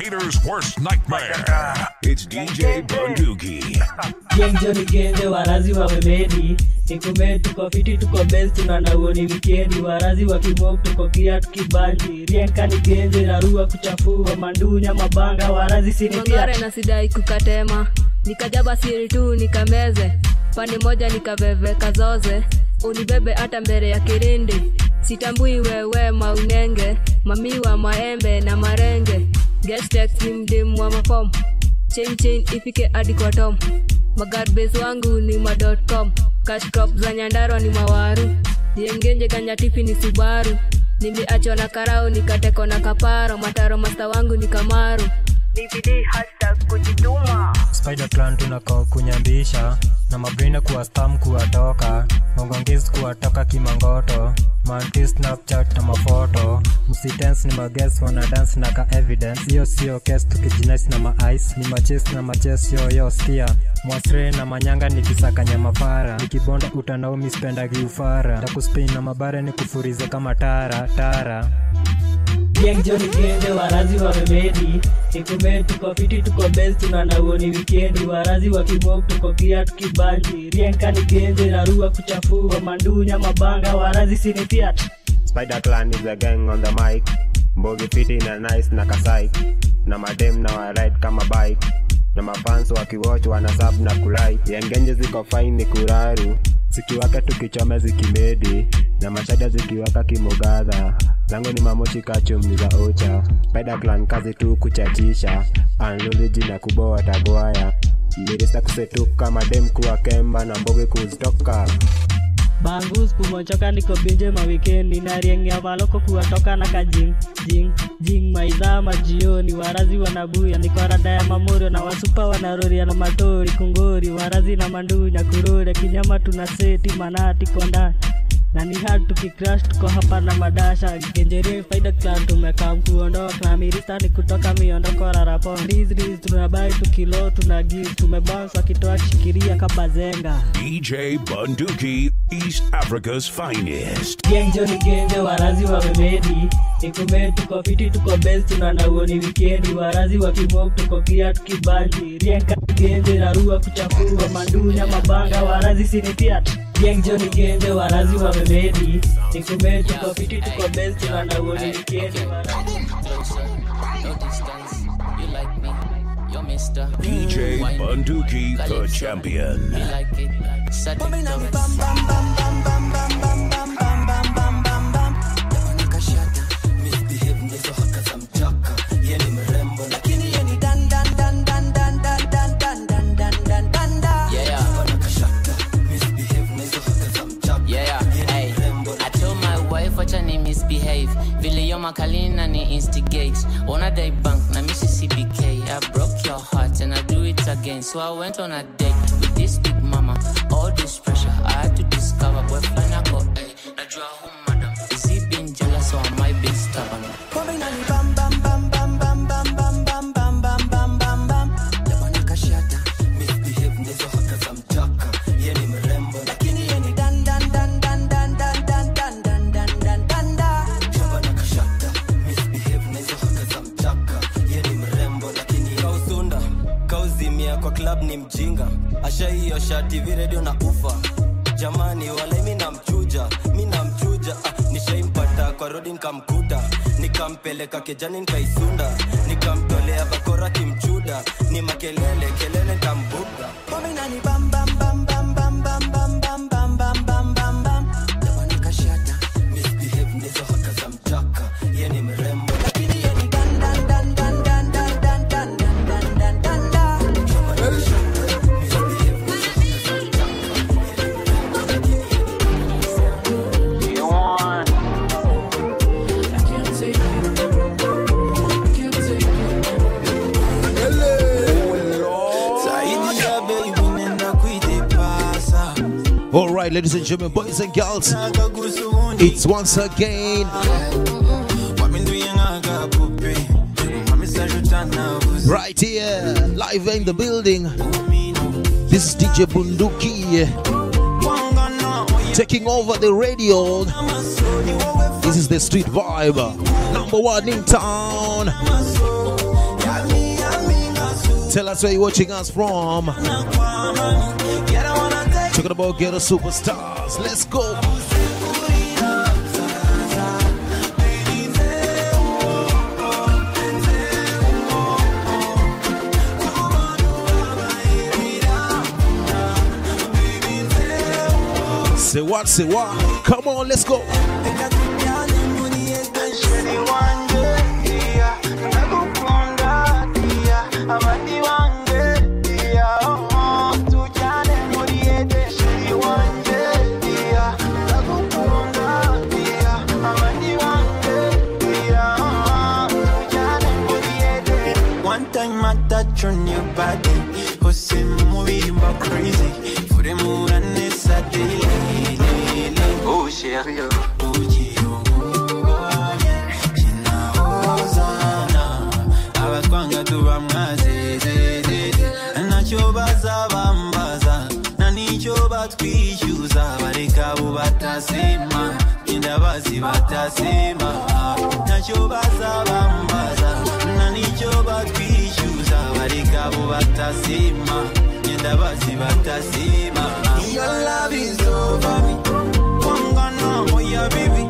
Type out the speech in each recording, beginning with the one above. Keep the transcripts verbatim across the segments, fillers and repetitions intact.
hater's worst nightmare. It's D J Bunduki. Genjo ni genje warazi wamemedi. Nikume tuko fiti tuko best tunanawo ni wikendi. Warazi wakimok tuko kia tukibanji. Rienka ni genje narua kuchafua mandunya mabanga warazi sinipia. Mangare na sidai kukatema. Nikajaba siri tu nikameze. Pande moja nikaveve kazoze. Unibebe hata mbele ya kirindi. Sitambui wewe maunenge. Mamiwa maembe na marenge. Guest text ni mdimu wa mafom. Chain chain ifike hadi kwa tom. Magarbase wangu ni ma dot com. Cash crop za Nyandarua ni mawaru. Diengenje kanyatifi ni Subaru. Niliachwa na karao nikateko na kaparo. Mataro master wangu ni Kamaru. D V D hashtag kujituma. Spider clan tunako kunyambisha. Na mabrina kuwa stam kuwa toka. Mongongis kuwa toka kimangoto. Mantis Snapchat na mafoto. Msitense ni maguess wana dance na ka evidence. Iyo siyo case tukijinais na ma-ice. Ni machase na machase yo yo skia. Mwasre na manyanga ni kisaka nyama fara. Nikibonda utanao mispenda giufara. Takuspin na mabare ni kufurize kama tara tara. Genjo ni genje warazi wamemedi. Nikume tuko fiti tuko best tunanawo ni wikendi. Warazi wakimok tuko kia tukibanji. Rienka ni genje narua kuchafua mandunya mabanga warazi sinipiat. Spider clan is a gang on the mic. Mbogi fiti na nice na kasai. Na madem na wa ride kama bike. Na mafans wakiwatch wanasub na kulai. Yengenje ziko fine ni kuraru. Sikiwaka tukichome zikimedi. Na mashada zikiwaka kimogadha. Lango ni mamochi kachum ni za ocha. Spider clan kazi tu kuchachisha. Anloliji na kuboa tagoaya. Mirista kusetuka madem kuwa kemba na mbogi kuzitoka. Bangus kumochoka niko binje ma weekendi. Nariengi ya maloko kuwatoka na kajing Jing, jing maidha majioni. Warazi wanabuya niko rada ya mamorio. Na wasupa wanaroria na matori kungori. Warazi na mandunya kurore. Kinyama tunaseti manati konda. Na ni hard tukicrash tuko hapa na madasha. Genjerie Spider clan tumekam kuondoka. Na mirista ni kutoka miondoko rarapo. Riz riz tunabai tukilo tunagiz. Tumebansa kitoa shikiria kabazenga. D J Bunduki, East Africa's finest. Genjo ni genje warazi wamemedi. Nikume tuko fiti tuko best tunanawo ni wikendi. Warazi wakimok tuko kia tukibanji. Rienka ni genje narua kuchafua mandunya mabanga warazi sinipiat. Genjo ni genje warazi wamemedi. Nikume tuko fiti tuko best tunanawo ni wikendi. D J Bunduki, the champion. Misbehave, vile yo makalina ni instigate. Wanna die bank na Mississippi K. I broke your heart and I do it again. So I went on a date with this big mama. All this pressure I had to discover. Boy flying I go, hey, najua home madam. Is he being jealous or am I being stubborn? Coming on bam bam bam bam bam bam bam bam bam bam bam bam bam. Yabana kashata, misbehave nezo haka zamchaka. Yeni mrembo lakini yeni dan dan dan dan dan dan dan dan dan dan dan dan da. Yabana kashata, misbehave nezo haka zamchaka. Yeni mrembo lakini kausunda, kauzimia kwa club ni mjinga. Asha hiyo shati viredio na ufa. Jamani wale mimi namchuja, mimi namchuja. Ah, nishaimpata kwa road nikamkuta. Nikampeleka kijani nikaisunda. Nikamtolea bakora kimchuda. Ni makelele kelele kambuga. Mami nani bam bam bam bam bam bam bam bam bam bam bam bam bam. Yabana kashata, misbehave nezo haka zamchaka. Yeni mrembo lakini yeni dan dan dan dan dan dan dan dan dan dan dan da. Yabana kashata, misbehave nezo haka zamchaka. All right, ladies and gentlemen, boys and girls, it's once again right here, live in the building. This is D J Bunduki taking over the radio. This is the street vibe, number one in town. Tell us where you're watching us from. Talking about Ghetto Superstars. Let's go. Say what, say what? Come on, let's go. One time I touch on your body, who's in movie about crazy for the moon and it's a day. Oh, chérie, oh, your love is over me. Baby,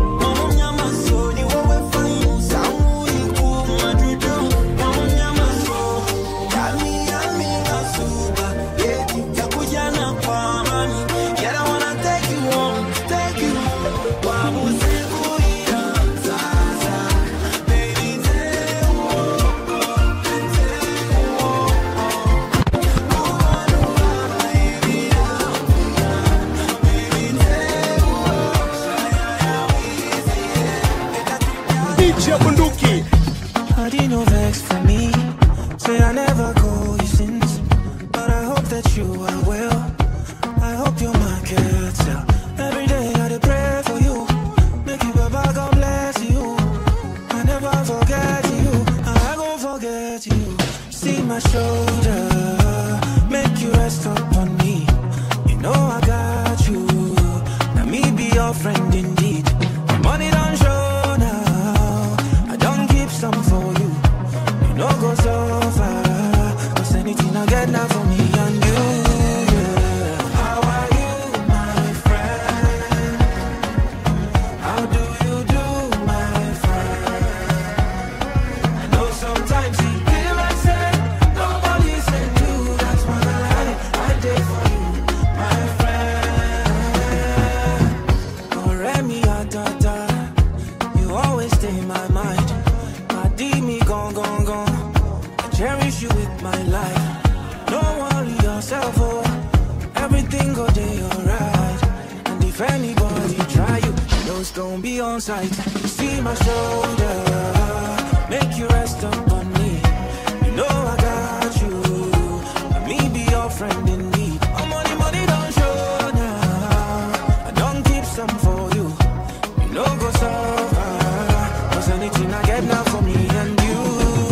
I did no vex for me. Say I never call you since, but I hope that you are well. I hope your mind gets out. Every day I dey pray for you. Make you Baba, God bless you. I never forget you. I gon' forget you. See my shoulder, make you rest upon me. You know I got you. Now me be your friend indeed. The money don't show now. I don't keep some for you. You know go so far. Cause anything I get now for me and you. Yeah. How are you, my friend? How do you do, my friend? I know sometimes you feel like say nobody said you. That's why I lie. I did for you, my friend. Oh, Remy, ah, da, da. You always stay in my mind. My D me gone, gone, gone. I cherish you with my life. Don't worry yourself, oh. Everything go day alright. And if anybody try you, those gon' be on sight. See my shoulder, make you rest upon me. You know I got you. Let me be your friend in need. Oh, money, money don't show now. I don't keep some for you. You know go so far. Cause anything I get now for me and you.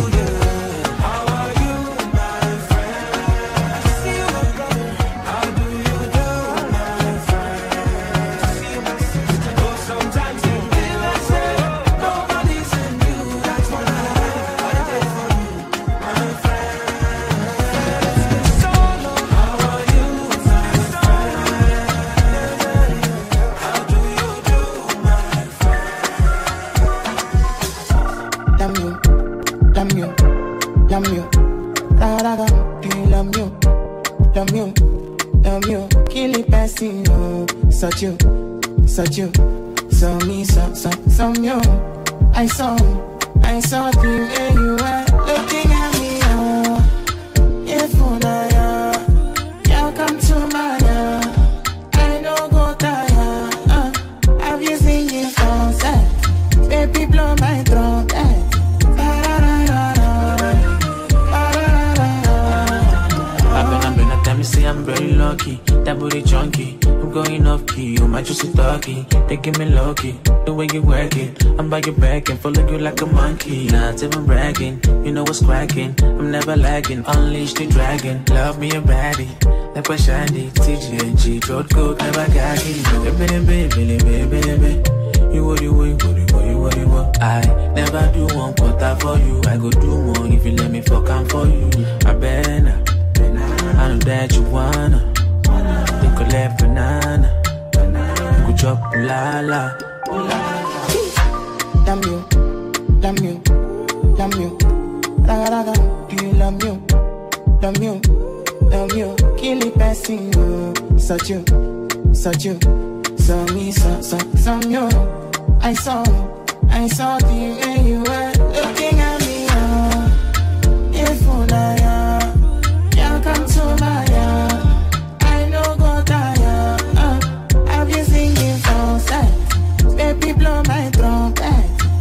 Such you, such you, so me, so, so, so you. I saw, I saw the way you were looking at me, oh. If una ya, you come to my ya. I don't go tire, uh. Have you seen it for set? Baby, blow my trumpet. I've been, I've been, I tell me, say I'm very lucky. That booty chunky. Going off key, you might just be talking. They give me low key, the way you work it. I'm by your back and follow you like a monkey. Not even bragging, you know what's cracking. I'm never lagging, unleash the dragon. Love me a baddie, like a shandy. T G N G, throat coat, never gagging. Baby, baby, baby, baby, baby. You what you want, what you want, you what you want. I never do one quarter for you. I go do more if you let me fuck am for you. I better, I know that you wanna. They collect banana, go chop la la. Love you, love you, love you. Raga raga, do you love you, love you, love you? Kill it, passing you, such you, such you, so me, so so so you. I saw, I saw the way you were looking at me. Oh, if you die, you come to my yard. I know go die. Uh, I've been singing for sight. Baby, blow my trumpet.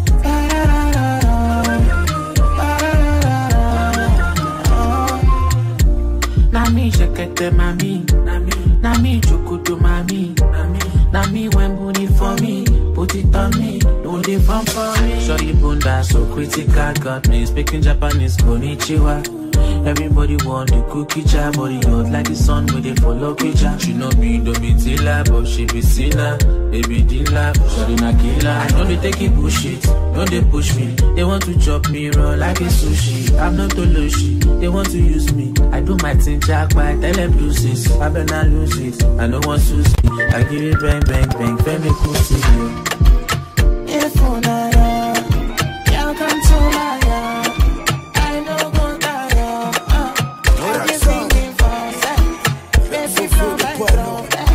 Nami shekete mami, nami nami chokudo mami, nami nami when booty for me, put it on me, don't dey fun for me. Shorty bunda so critical, got me speaking Japanese konnichiwa. Everybody want the cookie jar, body hot like the sun where they follow picture. She know me, don't be tiller, but she be sinner. Baby dealer, shorty na killer. I know they take it bullshit, don't they push me. They want to chop me raw like a sushi. I'm not Toloshi, they want to use me. I do my thing jack by tell them deuces. I better not lose it, I don't want to see. I give it bang bang bang, femi pussy. If you die, you come to my yard. I know go die. I've been singing for sex. Baby, flow my trumpet.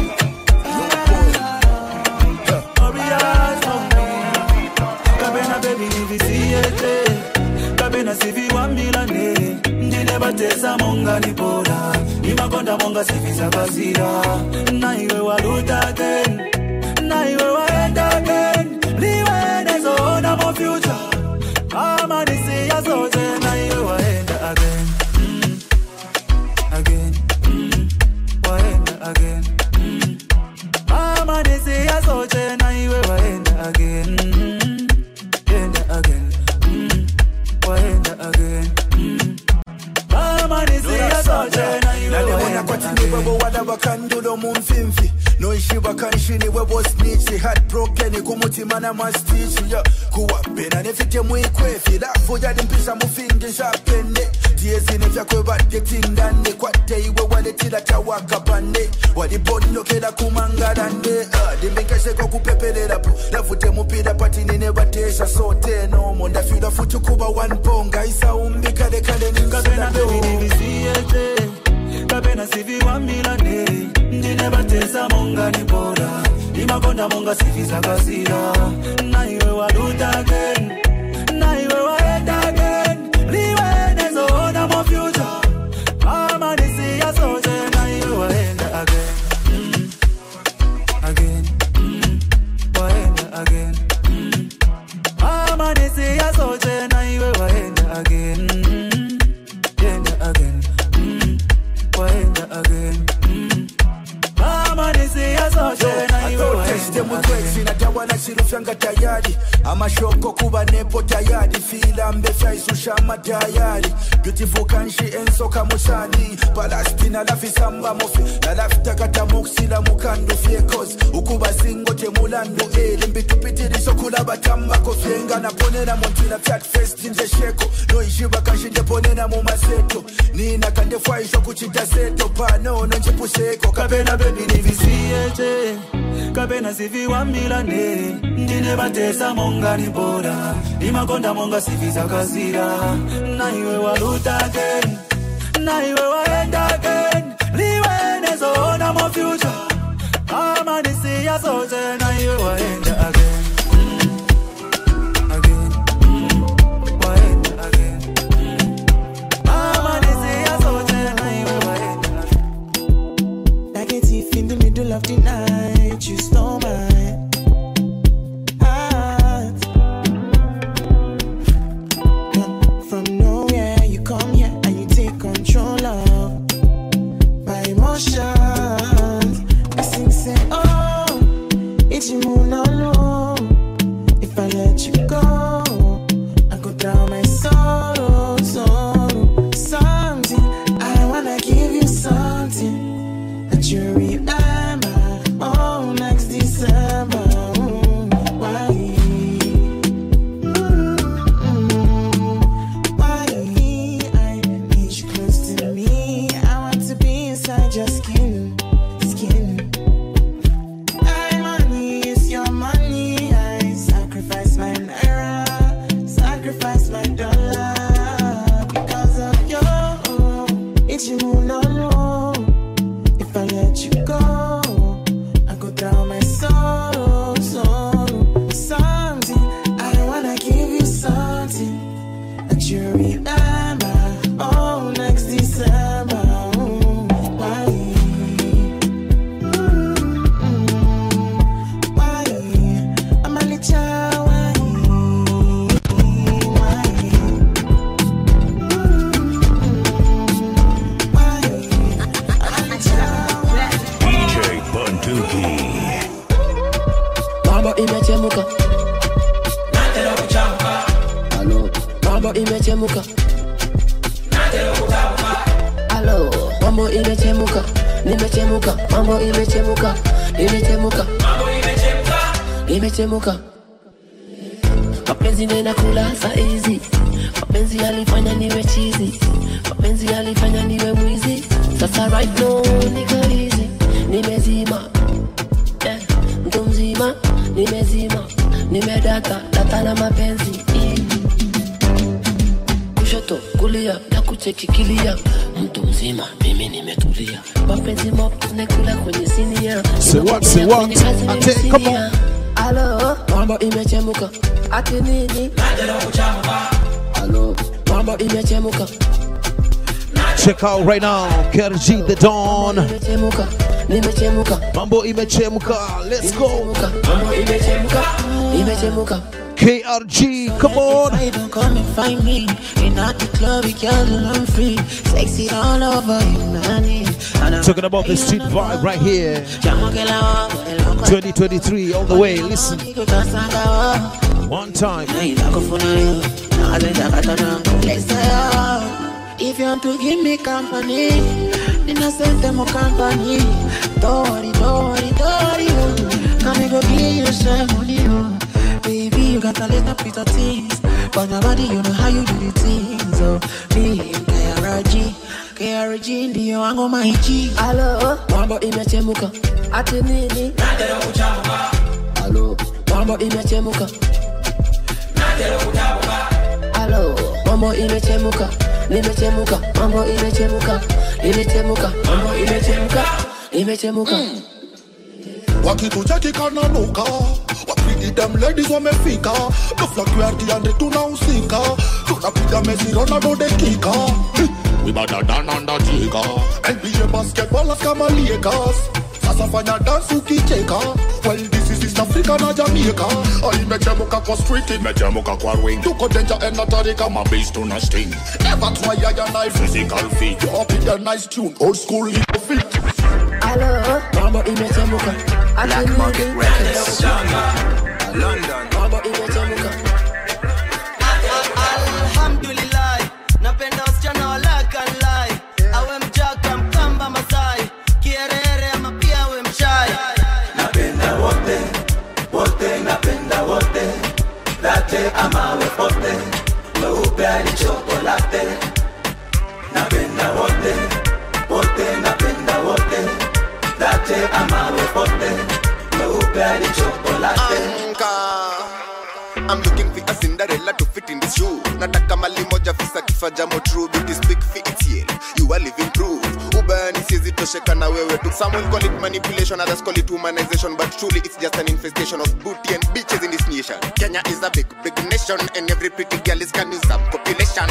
Kabena baby, if you see it, Kabena si vi wambilane. Never tesa monga ni bora. Imakonda monga si visa bazira. Na iwe waluta again. Na iwe waenda again. Liwe nezo na mo future. Ama nisi ya zote. Na iwe waenda again. Mm. Again. Mm. Waenda again. Mm. Ama nisi ya zote. Na iwe waenda again. Mm. Waenda again. Mm. Waenda again. Mm. No ishiba kanshini webo snitchi heartbroken kumutimana mastichi ya kuwa pena nefite mwikwefi lafu jadi mpisa mufingi shapende tiezi nefya kwebate tindande kwate iwe waletila tawaka pande walibono kela kumangalande dimbikasheko kupepelera po lafute mupira patini nebatesha sote no monda fila futu kuba one ponga isa umbika de kale ningasena do Kabena sivi wambilane Ndine batesa monga ni bora Imakonda monga sivi zakazira Na iwe waluta again Na iwe waenda again Liwe nezo na mo future Ama nisi ya sote Na iwe waenda again mm. Again mm. Waenda again mm. Ama nisi ya sote Na iwe waenda again mm. Yenda again Waenda again mm. Mama nisi ya sote na iwe waenda again Natawa na sirufyanga tayari Ama shoko kuba nepo tayari Fila mbefya isusha matayari Beautiful kanshi enso kamusani Palestina lafi samba mofi Na lafi takata muksila mukandu fiekos Ukuba singo te mulandu eli Mbitu pitiri sokula batamba kofyenga Na ponena montila fiat fest inje sheko No ishiba kanshi nje ponena mumaseto Nina kande fwa isho kuchita seto Pano nonje puseko Kabena baby nivisiete Kabena sivi wambilane Ndine batesa monga ni bora Imakonda monga sivi zakazira Na iwe waluta again Na iwe waenda again Liwe nezo na mo future Ama nisi ya sote Na iwe waenda again mm. Again mm. Waenda again mm. Ama nisi ya sote Na iwe waenda again Like a thief in the middle of the night You stole my heart From nowhere you come here And you take control of my emotions I sing say oh It's you moon all you remember. Oh, next December. Mm, why? Mm, why? I'm a little why? Why? Mm, why? I'm a little D J Bunduki. Mambo imechemuka. Nataka kuchapa. Hello. Mambo imechemuka. Nataka kuchapa. Hello. Mambo imechemuka. Nimechemuka. Mambo imechemuka. Imechemuka. Mambo imechemuka. Imechemuka. Mapenzi nena kula saa hizi. Mapenzi yalifanya niwe cheesy. Mapenzi yalifanya niwe mwizi. Sasa right now niko easy. Nimezima. Yeah. Mtu mzima. Nimezima. Nimedata. Data na mapenzi. Kushoto, kulia, na kuchekikilia. Mtu mzima, mimi nimetulia. Mapenzi mop, nekula kwenye sinia. Say what, say what? Ate, come on. Hello, mambo imechemuka. Ati nini? Nataka kuchapa. Hello, mambo imechemuka. Check out right now, K R G the Dawn. Imechemuka, nimechemuka. Mambo imechemuka, let's go. Mambo imechemuka, imechemuka. K R G, come on. Don't come and find me in at the club, girl, I'm free. Sexy all over you, nanny. Talking about the street vibe right here. twenty twenty-three all the way. Listen. One time. If you want to give me company, then I send them a company. Don't worry, don't worry, don't worry. Come and go give you some money. Baby, you got a little bit of things, but nobody, you know how you do the things. So, me, K R G, K R G, ndio wangu my G. Hello, mambo imechemuka. Ati nini? Nataka kuchapa. Hello, mambo imechemuka. Nataka kuchapa. Hello, mambo imechemuka. Nimechemuka, mambo imechemuka. Imechemuka, mambo imechemuka. Imechemuka. Wakitucheki kana nuka, wapidi dem ladies wamefika. Dufla kuerti ande tunahusika, tunapiga Messi Ronaldo dakika. We better than Undertaker, N B A basketballers kama Lakers. Sasa fanya dance ukicheka, well this is East Africa na Jamaica. Imechemuka kwa street, imechemuka kwa ring. Tuko danger and atari kama bass tuna sting. Never try ya knife, physical feat. You up in a nice tune, old school hip fit. Hello, mambo imechemuka. Black Market Records, London. Mambo imechemuka. Alhamdulillah, napenda wasichana wala kanlai. Awe mjaka mkamba Masai, kierere ama pia awe mshai. Napenda wote, wote napenda wote. Latte ama awe pote, weupe hadi chokolate. Napenda wote, wote napenda wote. Latte ama awe pote, weupe hadi chokolate. I'm looking for a Cinderella to fit in this shoe. Nataka mali moja visa kifaja mo true. Beauty speak fit it's yell. You are living proof. Ubani siezi tosheka na wewe tu. Some will call it manipulation, others call it humanization, but truly it's just an infestation of booty and bitches in this nation. Kenya is a big, big nation, and every pretty girl is can use some population.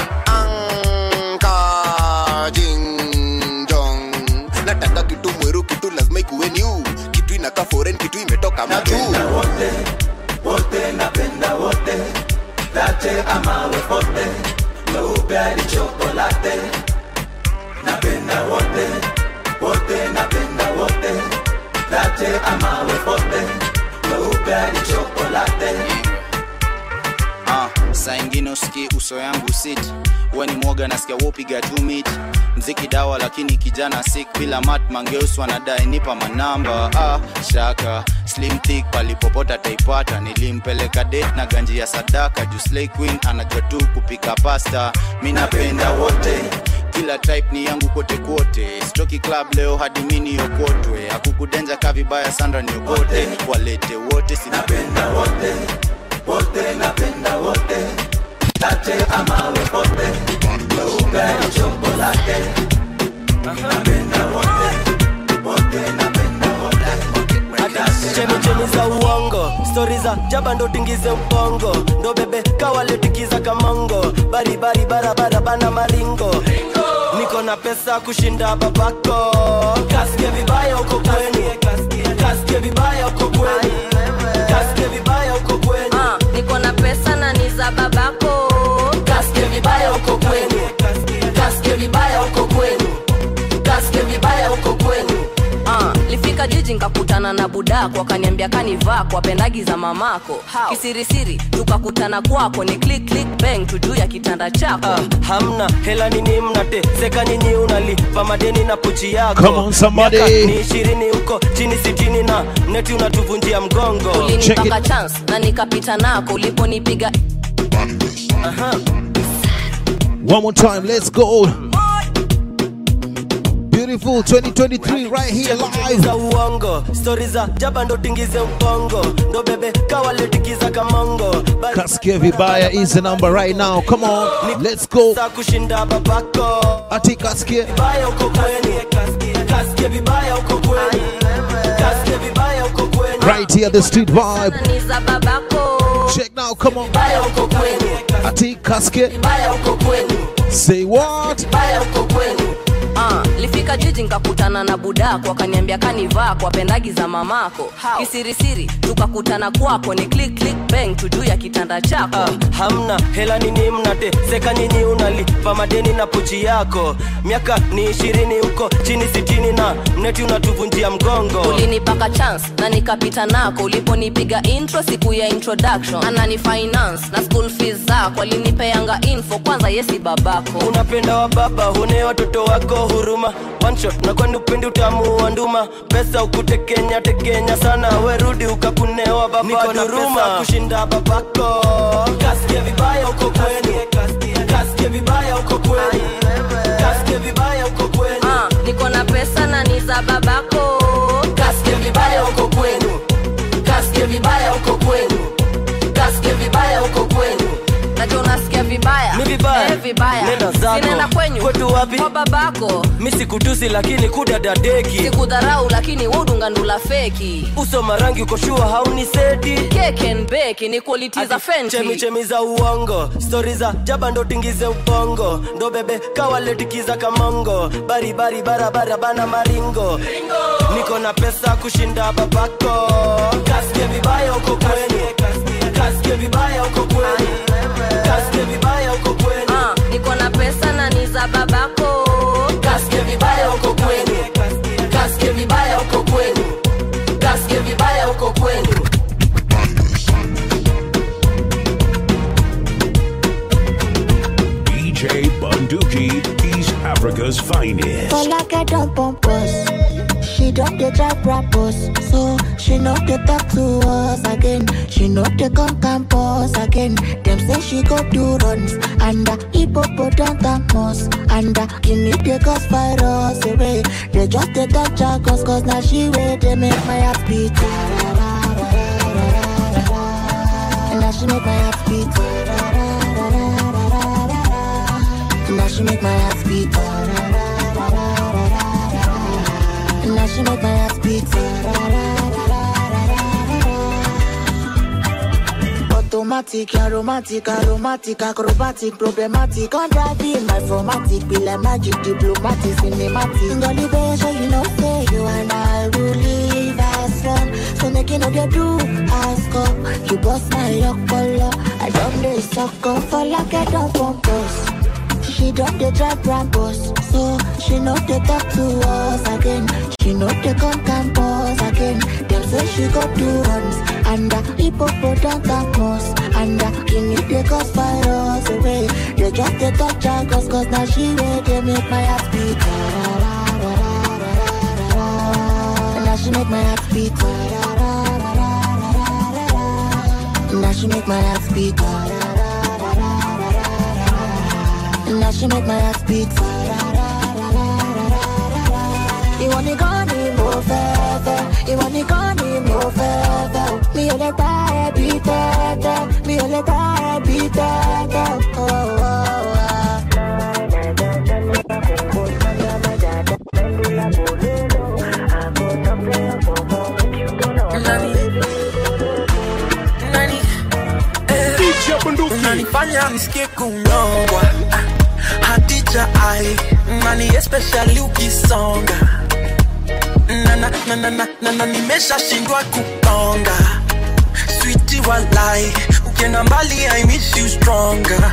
Anka jing jong. Nataka kitu mweru, kitu lazima ikuwe new. Kitu inaka foreign, kitu imetoka matu. Napenda wote, wote napenda wote. Latte ama awe pote, weupe hadi chokolate. Napenda wote, wote napenda wote. Latte ama awe pote, weupe hadi chokolate. Ah, saa ingine usiki uso yangu sit. Wewe ni mwoga nasikia wopiga two meet. Mziki dawa lakini kijana sick bila mat mangeuswa wanadai nipa manamba. Ah, shaka slim thick palipopota taipata. Nilimpeleka date na ganji ya sadaka. Juu Slay Queen anajua tu kupika pasta. Mimi napenda wote, kila type ni yangu kote kote. Stroki club leo hadi mini yokotwe. Hakukudenja kavibaya Sandra ni yokote. Walete wote sinapenda wote, wote napenda wote. Latte ama awe pote, weupe hadi chokolate. Napenda wote, wote napenda wote. Chemi chemi za uongo, story za jaba ndo tingize mpongo. Ndo bebe kawale tikiza tikiza kamongo bari bari bara bara bana maringo niko na pesa kushinda babako kasikia vibaya uko kwenu kasikia vibaya uko kwenu kasikia vibaya uko kwenu uh, niko na pesa na ni za babako kasikia vibaya uko kwenu kasikia vibaya uko kwenu kasikia vibaya uko kwenu Uh, lifika jiji nikakutana na budako wakaniambia kanivaa kwa pendagi za mamako kisirisiri tukakutana kwako ni click click bang tujuu ya kitanda chako uh, hamna hela nini mnate seka nyinyi unalipa madeni na pochi yako come on somebody ni ishirini huko chini sitini na neti unatuvunjia mgongo ulinipaka chance na nikapita nako uliponipiga aha one more time let's go beautiful twenty twenty-three right here live za uongo stories za jaba ndo tingize ubongo ndo bebe kawale tikiza kamongo kasikia vibaya is the number right now come on let's go sa kushinda babako ati kasikia vibaya uko kwenu kasikia vibaya uko kwenu kasikia vibaya uko kwenu right here the street vibe ni za babako check now come on vibaya uko kwenu ati kasikia vibaya uko kwenu say what vibaya uko kwenu Uh, lifika jiji nikakutana na budako wakaniambia kanivaa kwa pendagi za mamako kisirisiri tukakutana kwako ni click click bang tujuu ya kitanda chako uh, hamna hela nini mnate seka nyinyi unalipa madeni na pochi yako miaka ni ishirini huko chini sitini na neti unatuvunjia mgongo ulinipaka chance na nikapita nako uliponipiga intro siku ya introduction anani finance na school fees zako alinipeanga info kwanza yesi babako unapenda wa baba hune watoto wako huruma one shot na kwani upendi utamu wa nduma pesa ukutekenya tekenya sana werudi ukakunewa baba niko na pesa kushinda babako kasikia vibaya uko kwenu kasikia vibaya uko kwenu kasikia vibaya uko kwenu uh, niko na pesa na ni za babako kasikia vibaya uko kwenu kasikia vibaya uko kwenu kasikia vibaya uko kwenu najua unasikia vibaya ni vibaya eh, vibaya nenda zako sinenda kwenyu kwetu wapi kwa babako mimi sikutusi lakini kudadadeki sikudharau lakini udunga ndula feki uso marangi uko shua hauni seti cake and bake ni quality za Fenty chemi chemi za uongo stories za jaba ndo tingize ubongo ndo bebe kawale tikiza kamongo bari bari bara bara bana maringo niko na pesa kushinda babako kasikia vibaya uko kwenu kasikia vibaya uko kwenu kasikia vibaya uko kwenu uh, niko na pesa na ni za babako kasikia vibaya uko kwenu kasikia vibaya uko kwenu kasikia vibaya uko kwenu D J Bunduki, East Africa's finest. All I get on pompous. She don't get drive rappers, so she know they talk to us again. She know they come campus again. Them say she go do runs and the hippopotamus and the guinea they cause virus away. They just they talk jargons cause now she wait they make my heart beat. And now she make my heart beat. And now she make my heart beat. Now she make my heart beat. Automatic, aromatic, aromatic, acrobatic, problematic. On driving my formatic, be like magic, diplomatic, cinematic. Gully baby, so you know say you and I will live as one. So make you know they do ask up. You bust my yoke color. I don't do sucker for like I don't purpose. She don't they drive Brabus, so she know they talk to us again. She know they come campus again. Them say she go do runs and the hippopotamus and the guinea they cause virus away. They just they talk jargons cause now she way they make my heart beat. And now she make my heart beat. And now she make my heart beat. Now she make my heart beat. You want me gone, me move further. You want me gone, me move further. Me only die, beat it. Me only die, beat it. Oh, oh, unanifanya nisikie kunyongwa. Hadija ai, nani especially ukisonga. Na na na na na na na nimesha shindwa kuponga. Sweetie walai, ukienda mbali I miss you stronger.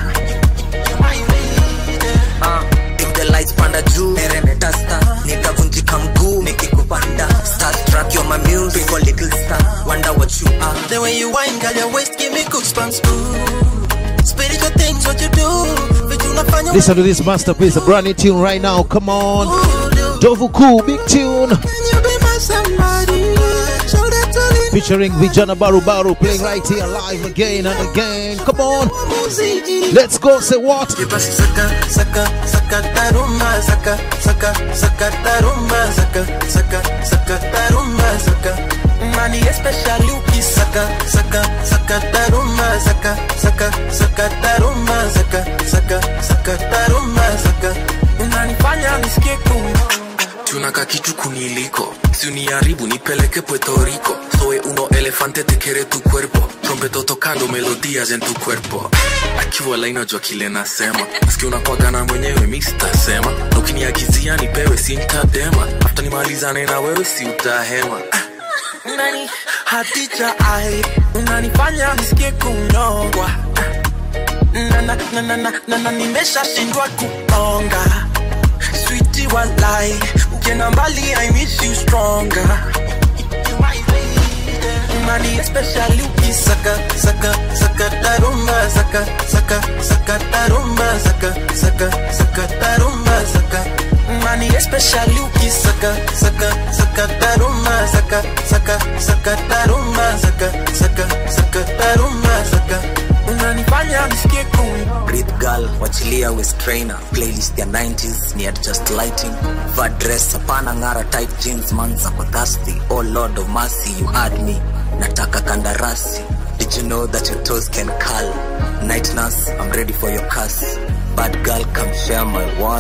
Uh, if the lights panda juu meremeta star, nitavunjika mguu nikikupanda. Starstruck, you're my music, a little star. Wonder what you are. The way you whine, girl, your waist give me goosebumps. Ooh, spiritual things, what you do. Listen to this masterpiece, a brand new tune right now. Come on, Dovu Cool, big tune. Featuring Vijana Baru Baru, playing right here live again and again. Come on, let's go. Say what? Saka saka saka tarumba saka saka saka tarumba saka saka saka tarumba saka. Money especially ukisaka saka saka tarumba saka saka saka tarumba saka saka saka tarumba saka. Unanifanya nisikie kunyonga. Tunaka kitu kuniliko, si uniharibu nipeleke Puerto Rico. Soy uno elefante, te quiere tu cuerpo. Trompeto tocando melodías en tu cuerpo. Akiwa laina jua kile nasema, maski unakuagana mwenyewe mista sema. Na ukiniagizia nipewe sintadema, after nimalizane na wewe si utahema. Nani Hadija ai, unanifanya nisikie kunyongwa. Na na na na na na na nimesha shindwa kuponga. Sweetie walai, ukienda mbali I miss you stronger. Money especially ukisaka saka saka tarumba saka saka saka tarumba saka saka saka tarumba saka. Money especially ukisaka saka saka tarumba saka saka saka tarumba saka saka saka tarumba saka. Unanifanya nisikie kunyonga. Breathe girl, wachilia with trainer. Playlist ya nineties, ni adjust lighting. Fat dress, apana ngara tight jeans. Manza kwa thirsty, oh Lord of mercy, you had me. Nataka kandarasi. Did you know that your toes can curl? Night nurse, I'm ready for your curse. Bad girl, come share my wall.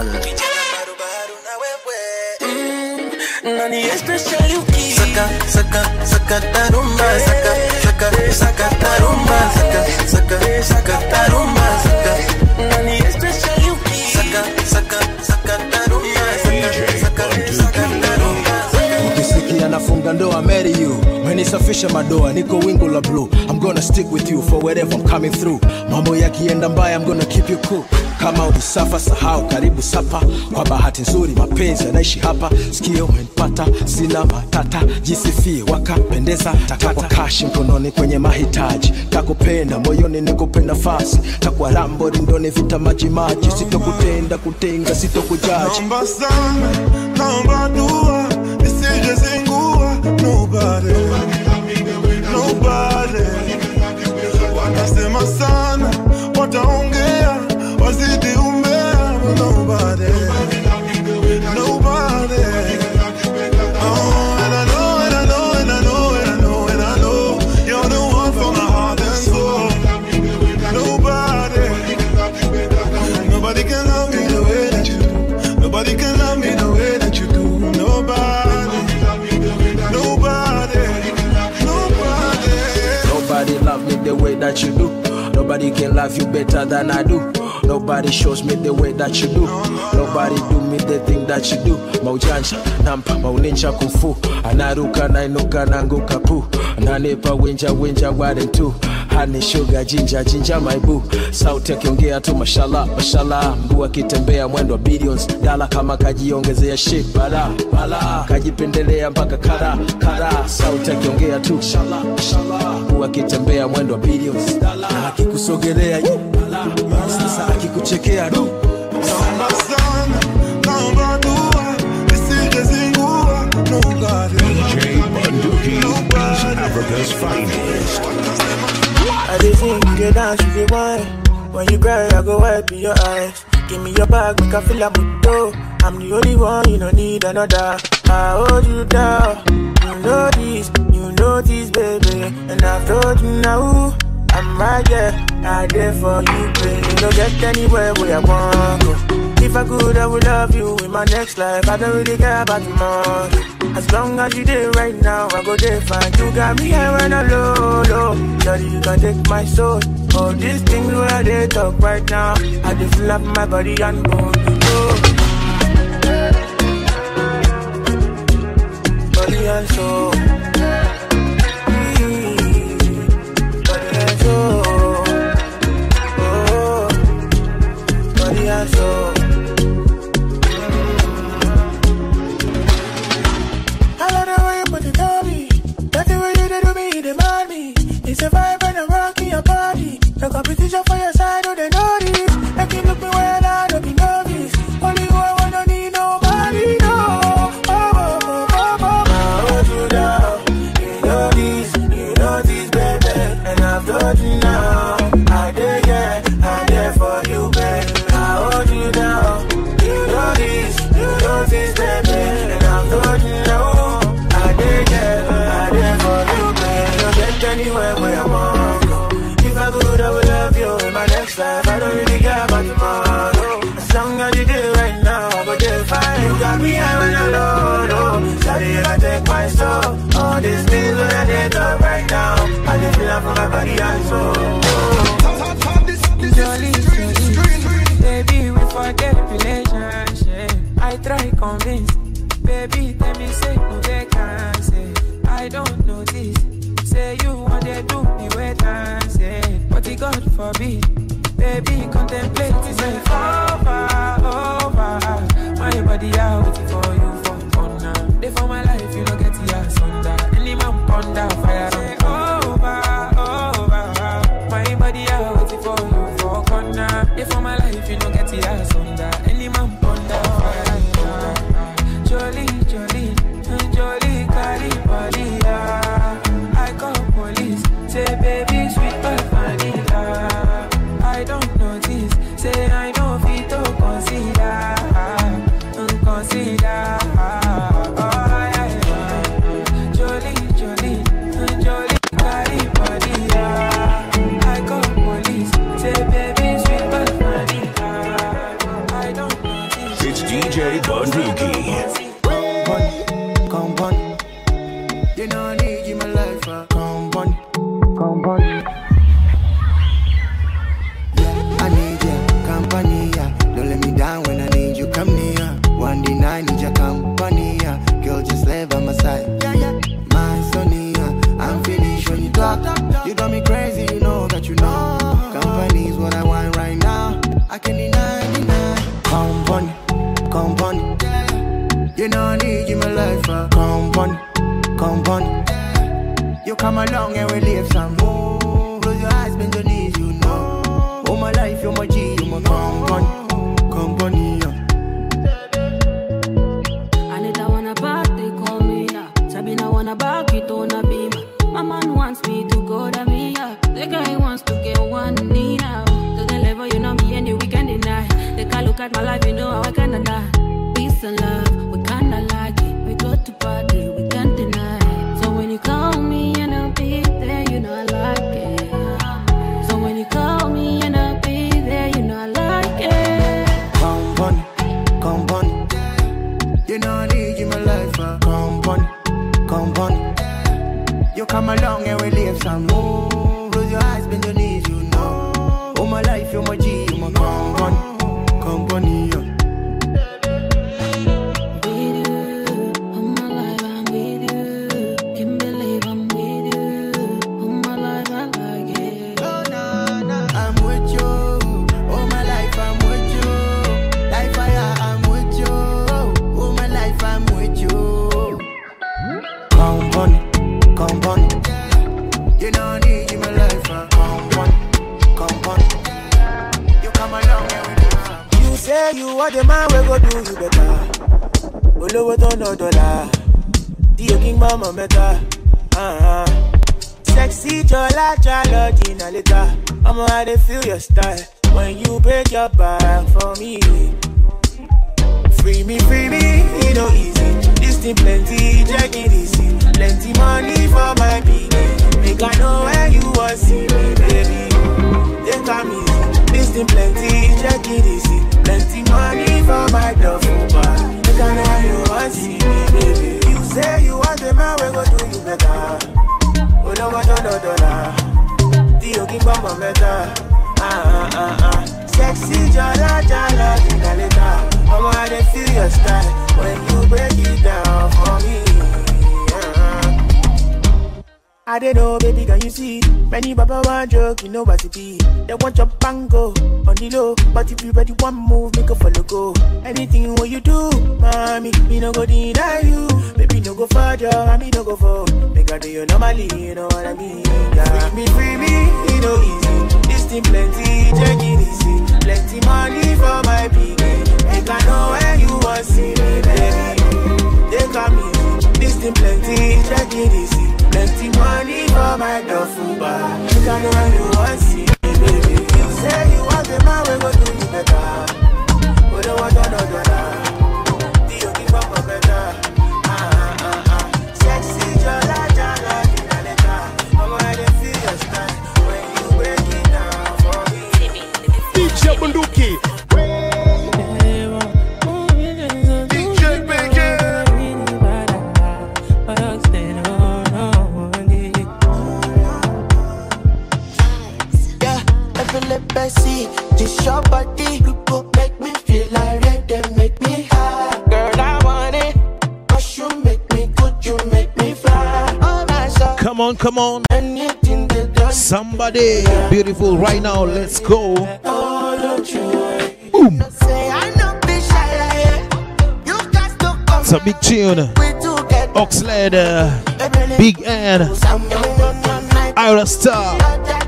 Nani especially uki saka saka saka tarumba saka saka saka tarumba saka saka saka tarumba saka. Nani especially uki saka saka saka tarumba saka saka saka tarumba. Ukisikia nafunga ndoa marry you. Menisafisha madoa niko wingu la blue. I'm gonna stick with you for wherever I'm coming through. Mambo yakienda mbaya I'm gonna keep you cool. Kama ulisafa sahau karibu sapa. Kwa bahati nzuri mapenzi yanaishi hapa. Sikio umenipata sina matata. Jisifie wakapendeza takata kashi mkononi kwenye mahitaji. Takupenda moyoni nikupenda fasi. Takwa rambo rindoni vita maji maji. Sitokutenda kutenga sitokujaji. Naomba sana, naomba dua. Nisije zingua. Nobody, nobody. Wanasema sana, wataongea, wazidi umbea. Nobody, nobody. Oh, and I know, and I know, and I know, and I know, and I know you're the one for my heart and soul. Nobody, nobody can love me the way that you do. Nobody can love me the way that you do. Nobody. Nobody love me the way that you do. Nobody can love you better than I do. Nobody shows me the way that you do. Nobody do me the thing that you do. Maujanja, nampa, mauninja kufu. Anaruka, nainuka, nanguka pu. Nanepa, winja, winja, wade tu. Honey, sugar, ginger, ginger, my boo. Sauti akiongea tu mashallah, mashallah. Mbu akitembea mwendo wa billions. Dala kama kajiongezea shit, bala, bala. Kajipendelea mpaka kara, kara. Sauti akiongea tu mashallah, mashallah. Mbu akitembea mwendo wa billions. Na akikusogelea, bala, bala. Sasa akikuchekea, du. Naomba sana, naomba dua. Nisije zingua. Nobody. D J Bunduki, East Africa's finest. I just think you can dance if you want. When you cry, I go wipe your eyes. Give me your bag, make I feel a mood. I'm the only one, you don't need another. I hold you down. You know this, you know this, baby. And I've told you now, I'm right there. I there for you, baby. Don't get anywhere where I want to. If I could, I would love you in my next life. I don't really care about tomorrow. As long as you there right now, I go there fine. You got me here when I'm low, low. Daddy, you can take my soul. All these things where they talk right now, I just feel up my body and bone. Oh. Body and soul. Body and soul. Oh. Body and soul. I love the way you put it on me. That's the way you do me, demand me. It's a vibe and I'm rocking your body. The competition for your side, oh they know this. Like you look me when I don't be novice. Only you I want, don't need nobody, no. Oh, oh, oh, oh, oh. I hold you down. You know this, you know this, baby. And I've told you now. I dare, yeah, I dare for you, baby. I hold you down. You know this, you know this, baby. And I've told you now. I dare, yeah, I dare for you, baby. Don't get anywhere where I'm on. I would, I would love you in my next life. I don't really care about tomorrow. As long as you do right now, but you're fine. You got me high when I'm low, no. Sorry, I take my soul. All these things when I did up right now, I just feel up from my body and soul. Jolly, jolly, baby, we forget relationship. I try convince, baby, tell me say no vacancy. I don't know this. Say you want to do me wait and say, but the God forbid, baby, contemplate is over, over. My body out for you for honor. They for my life, you don't get the ass under. Any man ponder fire. Say over, over. My body out for you for honor. They for my life, you don't get the ass under. Any man ponder fire. Jolly, jolly, jolly, carry body. Say baby, sweet but vanilla. I don't know this. Say I know fit to consider, consider. Oh yeah, yeah. Jolly, jolly, jolly, carry body. I call police. Say baby, sweet but vanilla. I don't know this. It's D J Bunduki. Come on, you know I need you in my life. Uh. Come on. Come on. Yeah, I need your company, yeah. Don't let me down when I need you, come near. One day I need your company, yeah. Girl, just lay by my side. Yeah, yeah. My sonny, yeah. I'm finished when you talk. You got me crazy, you know that you know. Company is what I want right now. I can deny, deny. Come on, come on. You know I need you in my life, uh. Come on, come on. You come along and we live some more. Close your eyes, bend your knees, you know. All my life, you're my G, you're my company, company. I need I wanna back, they call me, yeah. Sabina wanna back, it on a beam. My man wants me to go to me, yeah. The guy wants to get one knee now. To the level, you know me, any weekend deny. They can't look at my life, you know how I can't deny. Peace and love, we kinda like it. We go to party, we can't deny. So when you call me, you know I like it. So when you call me and I'll be there, you know I like it. Come on, come on. You know I need you in my life. Uh. Come on, come on. You come along and we live some more. Close your eyes, bend your knees, you know. All my life, you're my G, you're my company, company. Yeah. You are the man we go do you better. Olowo to no dollar. The king mama meta. Uh-huh. Sexy chola chola dina later. I'ma how they feel your style when you break your back for me. Free me, free me, you know easy. This thing plenty, check it easy. Plenty money for my baby. Make I know where you want see me, baby. They come easy. This thing plenty, check it easy. Plenty money for my duffel bag. Make I know where you want see me, baby. You say you want the man, we go do you better. Oh no, no, no, no, no. The looking for my better. Ah, ah, ah. Sexy, jala, jala, jala, mama, I dey feel your style when you break it down for me. I don't know, baby, can you see? Many baba want joke, you know what it be. They want your bango on the low, but if you ready one move, make a follow go. Anything what you do, mommy, me no go deny you. Baby, no go further, I me no go for. Make I do you normally, you know what I mean? Yeah. Free me, free me, you know easy. This thing plenty, check it easy. Plenty money for my piggy. Make I know where you want see me, baby. They come easy. This thing plenty, check it easy. Plenty money for my duffel bag. You can know when you want to see me, baby. You say you want the man, we go do you better. We don't want another dollar. Do you give up a better? Ah, ah, ah, ah. Sexy, jala, jala, jala, jala. Mama, I dey feel your style when you break it down for me. D J Bunduki. See, this your body, you go make me feel like red, then make me high. Girl, I want it, cause you make me good, you make me fly. Oh my soul. Come on, come on. Somebody beautiful right now, let's go. Oh, don't you boom. Say I know be shy, you got to come. It's a big tune. Oxlade, uh, Big N, Ira Star.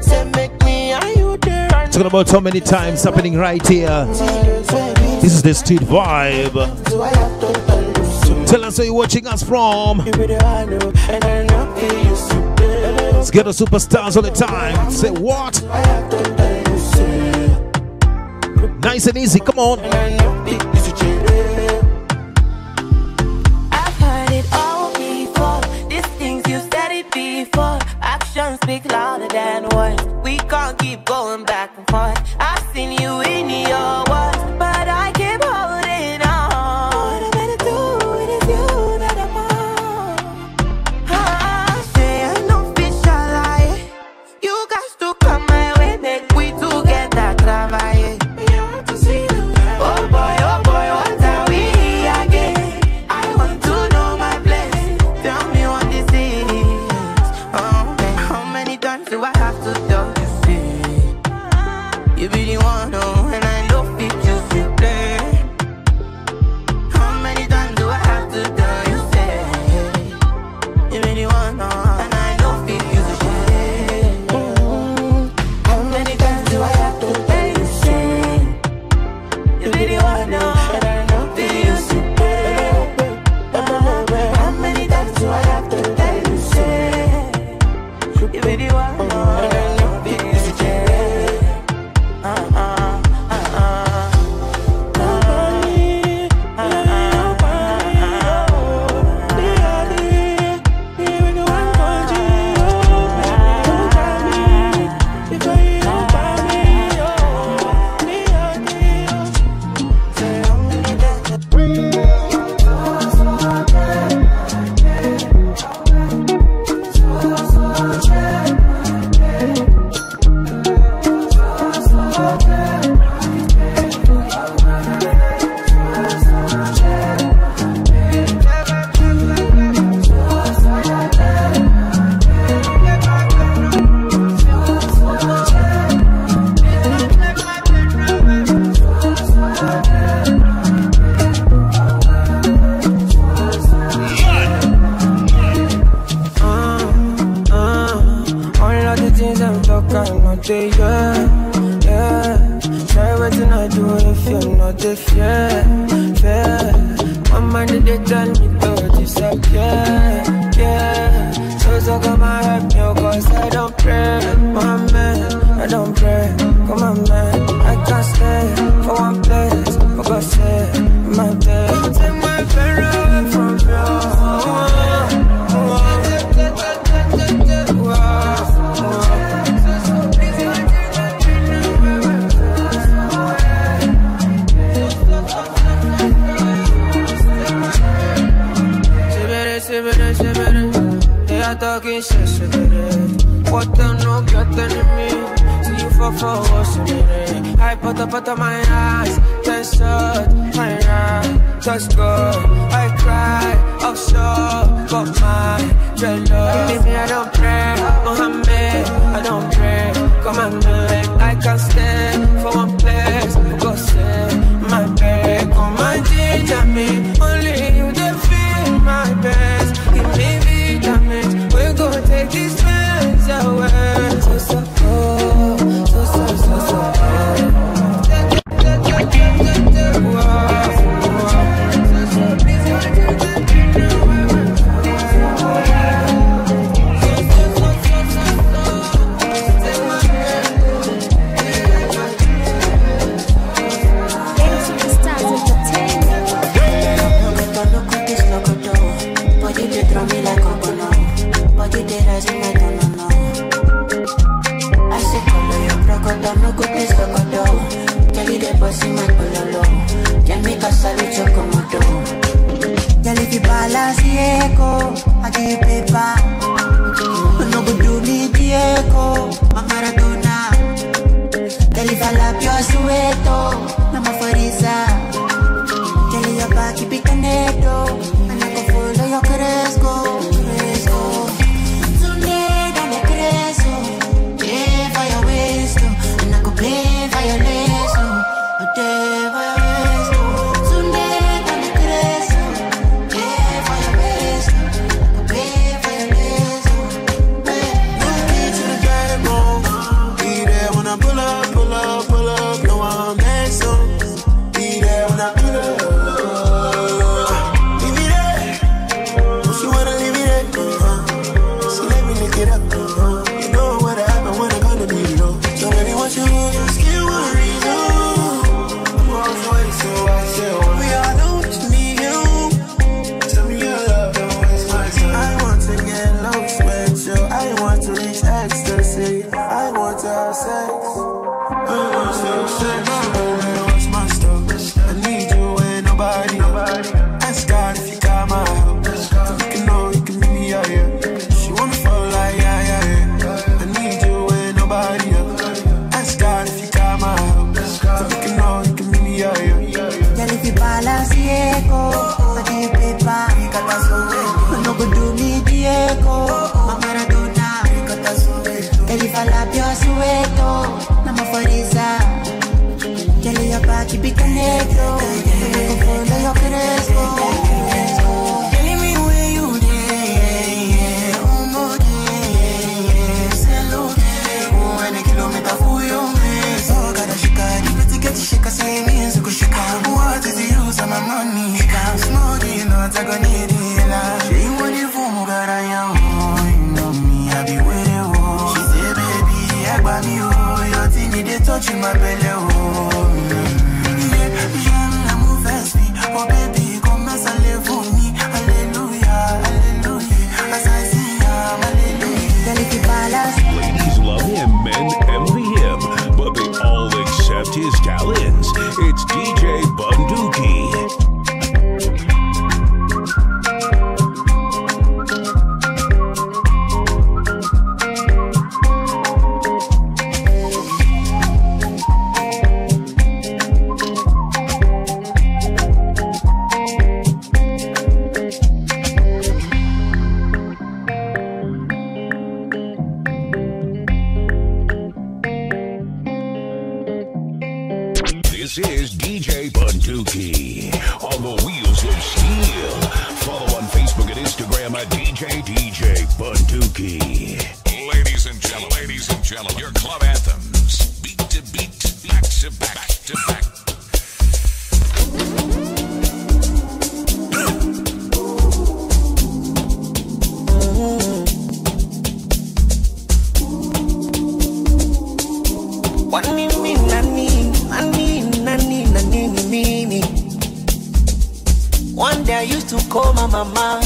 Talking about how many times happening right here. This is the street vibe. Tell us where you're watching us from. Let's get the superstars all the time. Say what? Nice and easy, come on. I've heard it all before. These things you said it before. Actions speak louder than words. We can't keep going back and forth. I've seen you in your words, but I keep holding on. What I'm gonna do, it is you that I'm on. Ah, say I know fish are lying. You guys to come my way, make we together travailler. Oh boy, oh boy, what are we again? I want to know my place. Tell me what this is. Oh, how many times do I have to tell you? You be the one, oh, and I love it, you feel play. How many times do I have to tell you, say? You be the one, oh, and I love it, you feel play. How many times do I have to tell you, say? You be the one, oh, and I love it, you feel play. How many times do I have to tell you, say? You be the one, oh, and I love it, you feel play. day, yeah, yeah. Try everything I do if you're not there, yeah, yeah. One man they tell me to disappear, yeah. So so come and help me, cause I don't pray, my man, I don't pray, come on man, I can't stay for one place, for God's sake, my day. Don't take my pain away from you. They are talking shit, what they know, get enemy. butter, butter my eyes. Test shot, my eye, touch good. I cry, offshore, got my jello. Baby, I don't pray, Mohammed, I don't pray. Come and do it, I can't stay for one place. Go say my baby, come and ginger me. Only you that feel my best. Give me vitamins, we gon' take these friends away. So, so, oh, so, so, so, so, oh. I give paper. No go do me Diego, my Maradona. Tell if I love your sueto, na mafariza. Tell your back keep it canedo, and I go follow your cresco, cresco. Today I'm a cresco, play for your waist, and I go play for your lace, oh, day for your waist. Today I'm a cresco, play for your waist. Pull up, pull up, pull up, no one makes so. Be there when I pull up. Leave me there. If you wanna leave me there, uh-huh. So let me lick it up, uh-huh. You know what happened when I'm gonna be low. So baby, what you want? Just give one reason. I'm on the way, so I say, we all know what you need, you. Tell me your love, don't waste my time. I want to get lost with you. I want to reach ecstasy. I want to have sex. I want to have sex. What's my stuff? I need you and nobody. Ask God if you got my help. So you can know you can meet me out here. She wanna fall like yeah, yeah, yeah. I need you and nobody else. Ask God if you got my help. So you can know you can meet me out here. Girl, if you balance Diego, I give paper. No go do me Diego, my Maradona. Girl, if I love your sueto, na mafariza. Girl, your back keep it canedo, and I go follow your cresco. Tell me where you dey, oh no dey, selo dey, oh any kilometer for you me. So gotta shika, keep it together, shika, say me so go shika. What is the use of my money? I'm smoking, not I gonna need it. She want it for me, but I am, you know me, I be with you. She say, baby, I got me, oh, your thing they touching my belly, oh. Yeah, j'aime move fast, oh baby, come as I live for me, hallelujah, hallelujah. As I see him, hallelujah. Girl, if you balance. Ladies love him, men envy him, but they all accept his talents. It's D J Bunduki. This is D J Bunduki on the wheels of steel. Follow on Facebook and Instagram at D J D J Bunduki. Ladies and gentlemen, ladies and gentlemen, your club anthems, beat to beat, back to back, back to back. What me mean, nani, nani, nani, nani, nani. One day I used to call my mama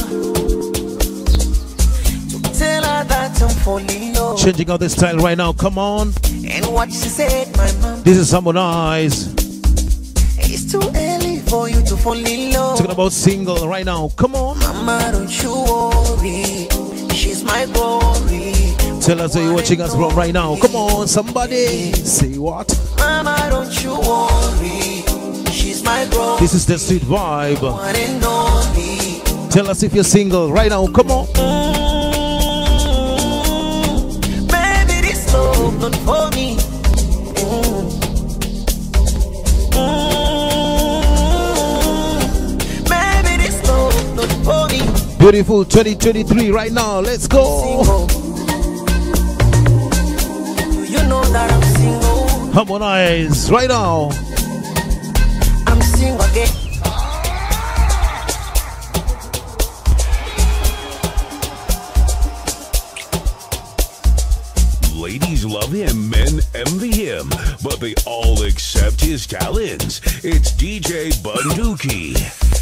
to tell her that I'm falling low. Changing out the style right now, come on. And what she said, my mom, This is Harmonize. it's too early for you to fall in love. Talking about single right now, come on. Mama, don't you worry, she's my glory. Tell us where you're watching us from right now. Come on, somebody. Say what? Mama, don't you worry. She's my bro. This is the street vibe. One and only. Tell us if you're single right now. Come on. Mm, baby, this love not for me. Mm. Mm, baby, this love not for me. Beautiful twenty twenty-three right now. Let's go. Single. You know that I'm single. Harmonize right now. I'm single again. Ladies love him, men envy him, but they all accept his talents. It's D J Bunduki.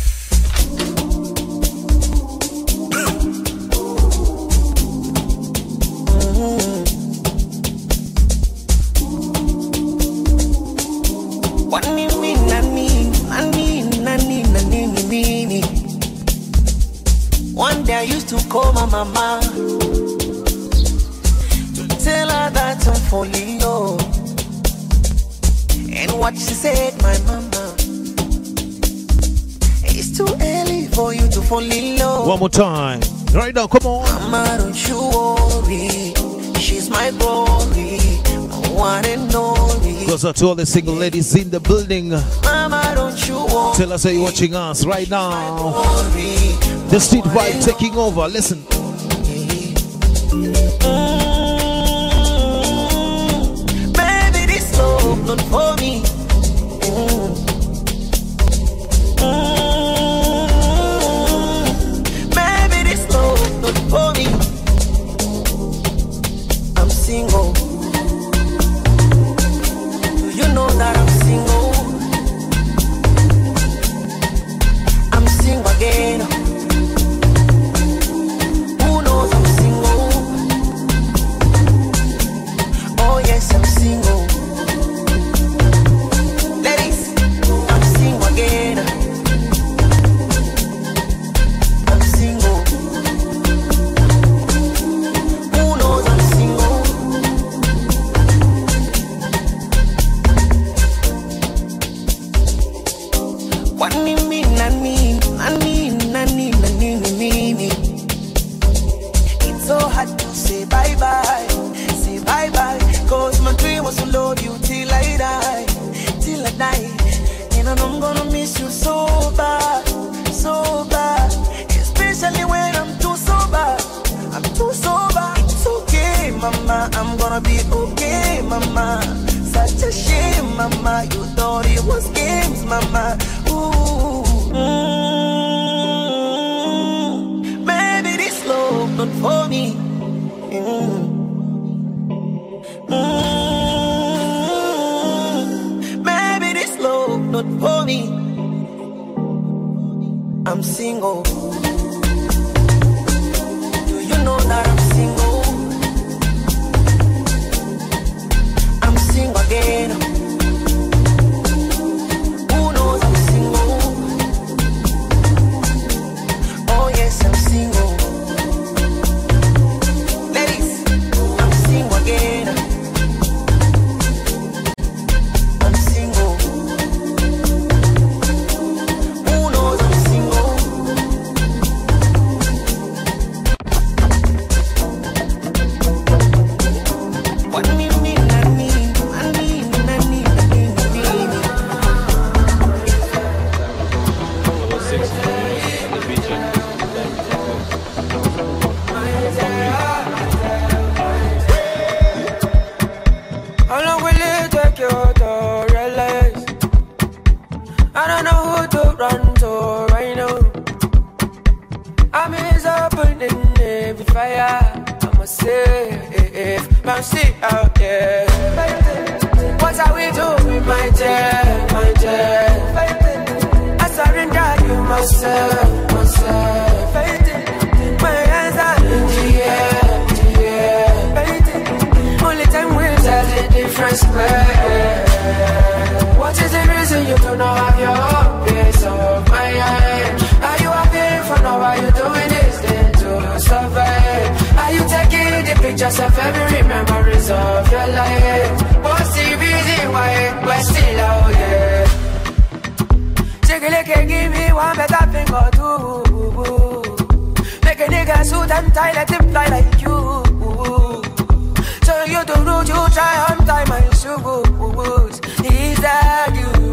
One day I used to call my mama to tell her that I'm falling low. And what she said, my mama, it's too early for you to fall in love. One more time. Right now, come on. Mama, don't you worry. She's my glory, my one and only. Goes out to all the single ladies in the building. Mama, don't you worry. Tell us how you're watching us right now. The street vibe taking over. Listen. Mm, baby, this love not for me. Mm. Mm, baby, this love not for me. I'm single. You know that I'm single. I'm single again. I'm single. Ladies, I'm single again. I'm single. Who knows I'm single? What me mean, I mean, I mean, I mean, I mean, I mean. It's so hard to say bye bye, say bye bye. Cause my dream was to love you till I die, till I die. And I know I'm gonna miss you so bad, so bad. Especially when I'm too sober, I'm too sober. It's okay, mama, I'm gonna be okay, mama. Such a shame, mama, you thought it was games, mama. Ooh, mm, baby, this love not for me. Mm. Mm, maybe this love not for me. I'm single. Do you know that I'm single? I'm single again. Who knows I'm single? Oh yes, I'm single. Ladies, I'm single again. Just a of every memories of your life. What's the reason why we're still out here? Chickily can give me one better thing or two. Make a nigga suit and tie, let him fly like you. So you don't know, you try and tie my shoes. Is that you?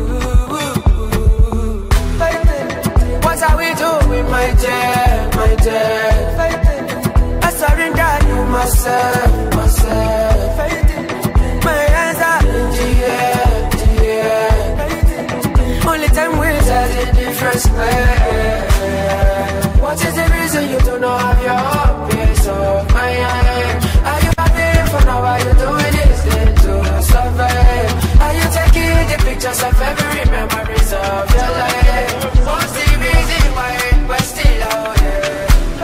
What are we doing, my dear, my dear? I surrender you myself, myself. My hands are in the air, the air. Only time will tell the difference. What is the reason you do not have your peace of mind? Are you happy for now? Are you doing this thing to survive? Are you taking the pictures of every memories of your life? What's the reason why we're still out here?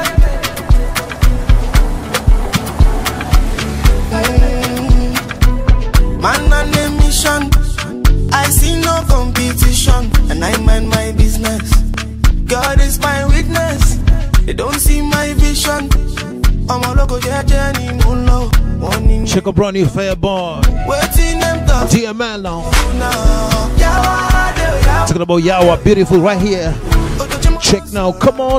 Man on a mission, I see no competition, and I mind my business. God is my witness, they don't see my vision. I'm a local journey, no warning. Check a brand new fair boy. Waiting them down. T M L now. Talking about Yawa, beautiful right here. Check now, come on.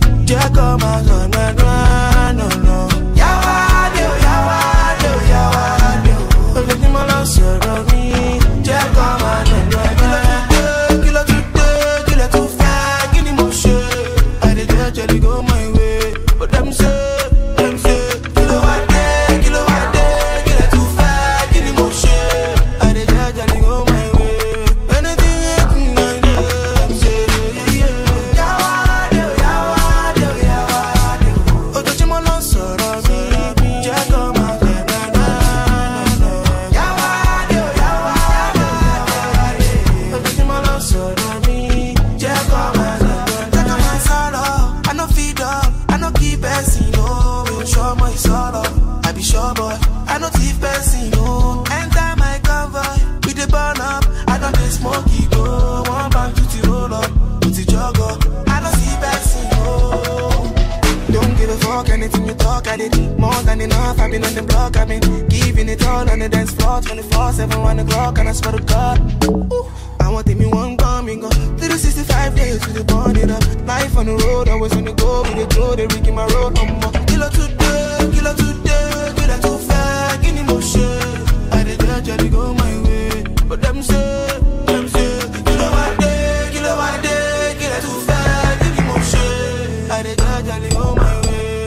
Anything you talk, I did more than enough. I've been on the block, I've been giving it all on the dance floor. twenty-four seven, one o'clock, and I swear to God, ooh, I want me one coming go. three sixty-five days with the burn it up. Life on the road, always on the go with the throw, they rigging my road. No more. Killer today, killer today, killer too fast, give me more shit. I did judge, I did go my way, but them say, them say, killer one day, killer one day, killer too fast, give me more shit. I did judge, I did go my way.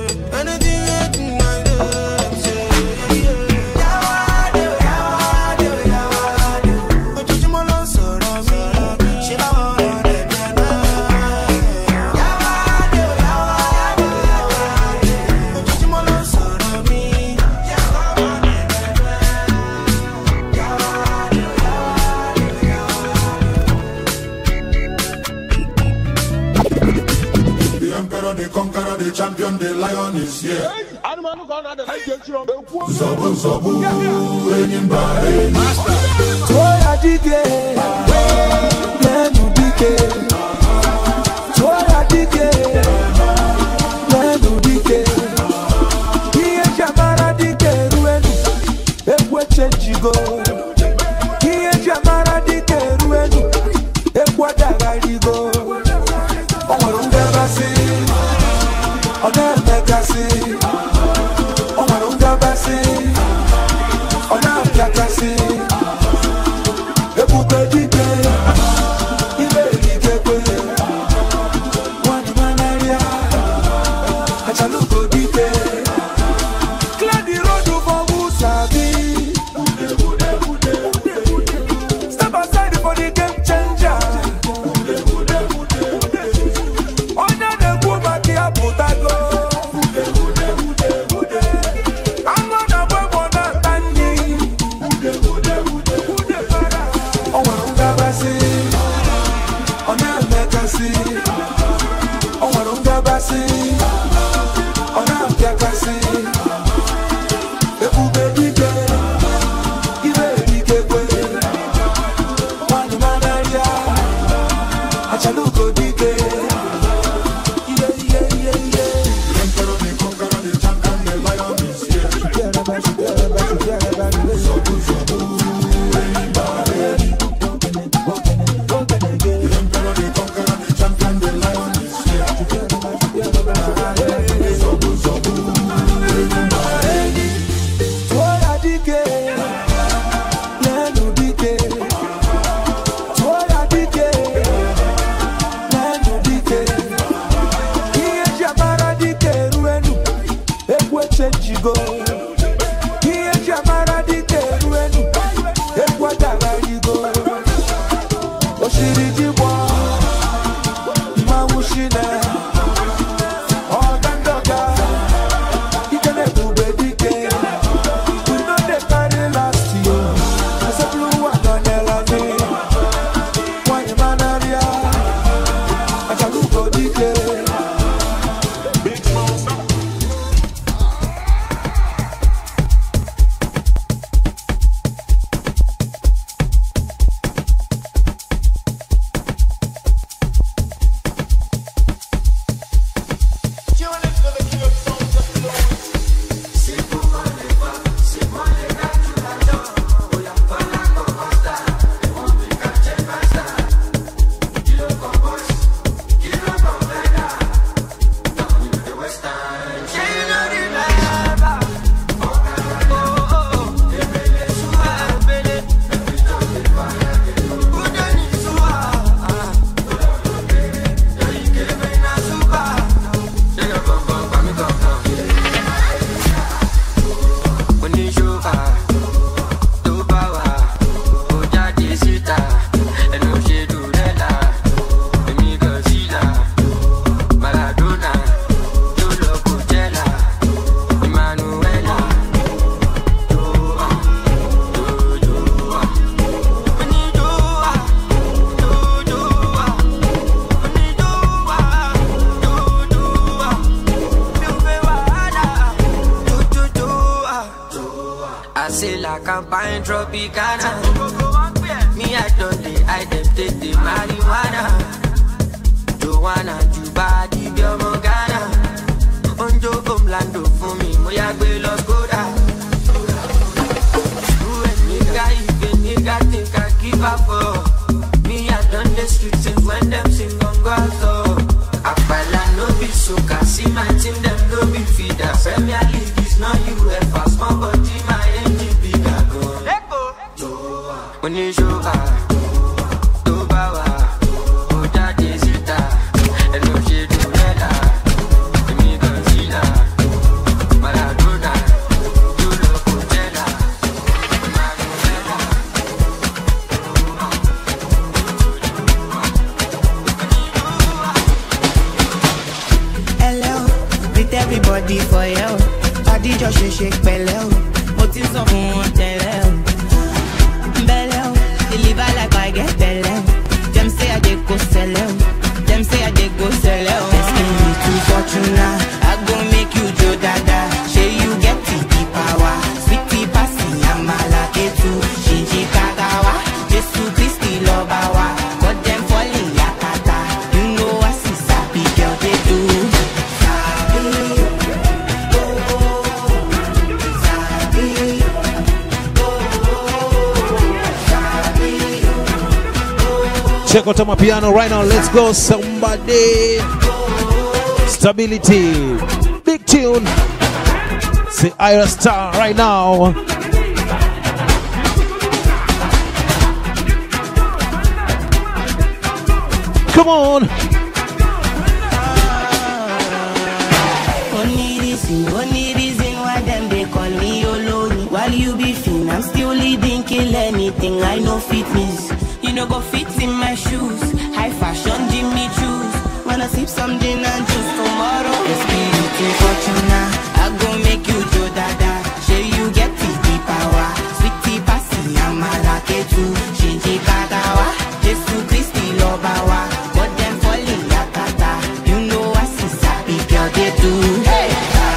The champion, the lion is here. Zobu, zobu, anybody. Toya dike, lenu dike. Toya dike, lenu dike. Kiye jamara dike ruenu, ekwe chenjigo. Kiye jamara dike ruenu, ekwe dagarigo. Omarunga basi. Ona mekasi, ona runga basi, ona piakasi. Ebuka dike, ibe dike kwe. Wani manaria, achaluko dike. Clear the road for who sabi. Step aside for the game changer. Ona de kuba kia putago. champagne Tropicana. Me I don't dey, I dem take the marijuana. Joanna, Juba, di Biomogana. Onjo Omlando for me, moya gbe los goda. You and nigga, even nigga think I give up for. Me I done the streets and when them sing on God so. Apala no be soca, see my team them no be feeder. Premier League is not U F A, small body my engine bigger go. When you show her, to bawa, oja desita, and no she do rela, me consider, Maradona, you look Coachella, hello, with everybody for you. Body just shake shake belly, what is up on tell belly, deliver like I get belly. Them say I dey go sell it, them say I dey go sell it. Asking me to Fortuna, I go make you Joe Dada. Say you get the power, sweetie passy, I'm a lucky too. Shinji Kagawa, Jesus Christi Lobawa, got them falling yakata. You know I see sappy girl they do. Check out my piano right now. Let's go, somebody. Stability. Big tune. Say Ira Star right now. Come on. Only reason, only reason why them they call me Olori. While you be fin, I'm still leading, kill anything. I know fitness. You know go fit in my shoes. High fashion Jimmy choose. Wanna sip some gin and juice tomorrow. Let's be looking Fortuna. I go make you Joe Dada. Show you get the power. Sweetie passy, I'm a lucky too. Shinji Kagawa, Jesus Christi Lobawa. But them falling yakata. You know I see sappy girl they do. Hey,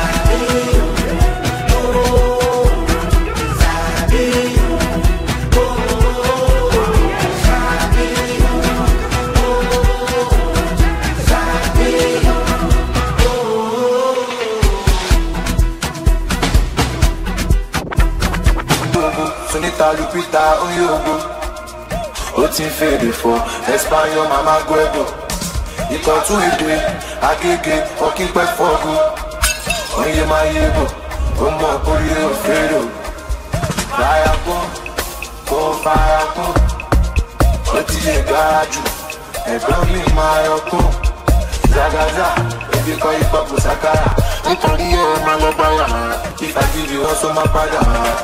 Sunita Lupita Oyogo, Oti Fede for Espanol Mama Guedo. Iko tu edwe, agege, okipe fogo. Onye ma yebo, omo pori o fredo. Fire go, go fire go. Oti e garaju, e blomi ma yoko. Zagaza, ebi ko ipa pusakara. Nítorí ẹ máa lọ báyà. If I give you also my padà.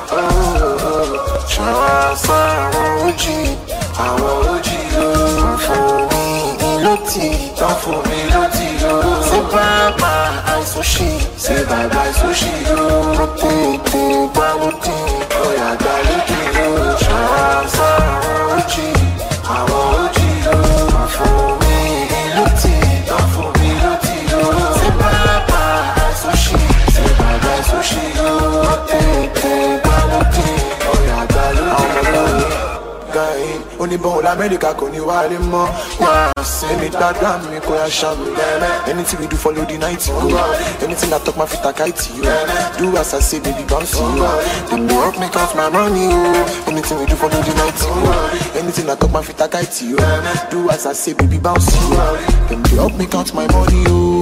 Ṣọ́ra sáwọn ojì, àwọn ojì ló ń fún mi lótì, tán fún mi lótì ló. Ṣé bàbá àìsàn ṣì, ṣé bàbá àìsàn ṣì ló. Mo tètè gbá lódì, ọ̀yà gbá lódì ló. Ṣọ́ra sáwọn ojì, àwọn ojì ló ń fún mi lótì, tán fún mi lótì ló. Ṣé bàbá sushi, say bye bye sushi. Tete, baloti, oya baloti. Guy, only born America, koni wale mo. Yeah, say me dada me koya shamu. Anything we do follow the night go. Anything that talk my feet a kite you. Do as I say, baby bounce you. Them go up me count my money. Anything we do follow the night go. Anything that talk my feet a kite you. Do as I say, baby bounce you. Them go up me count my money.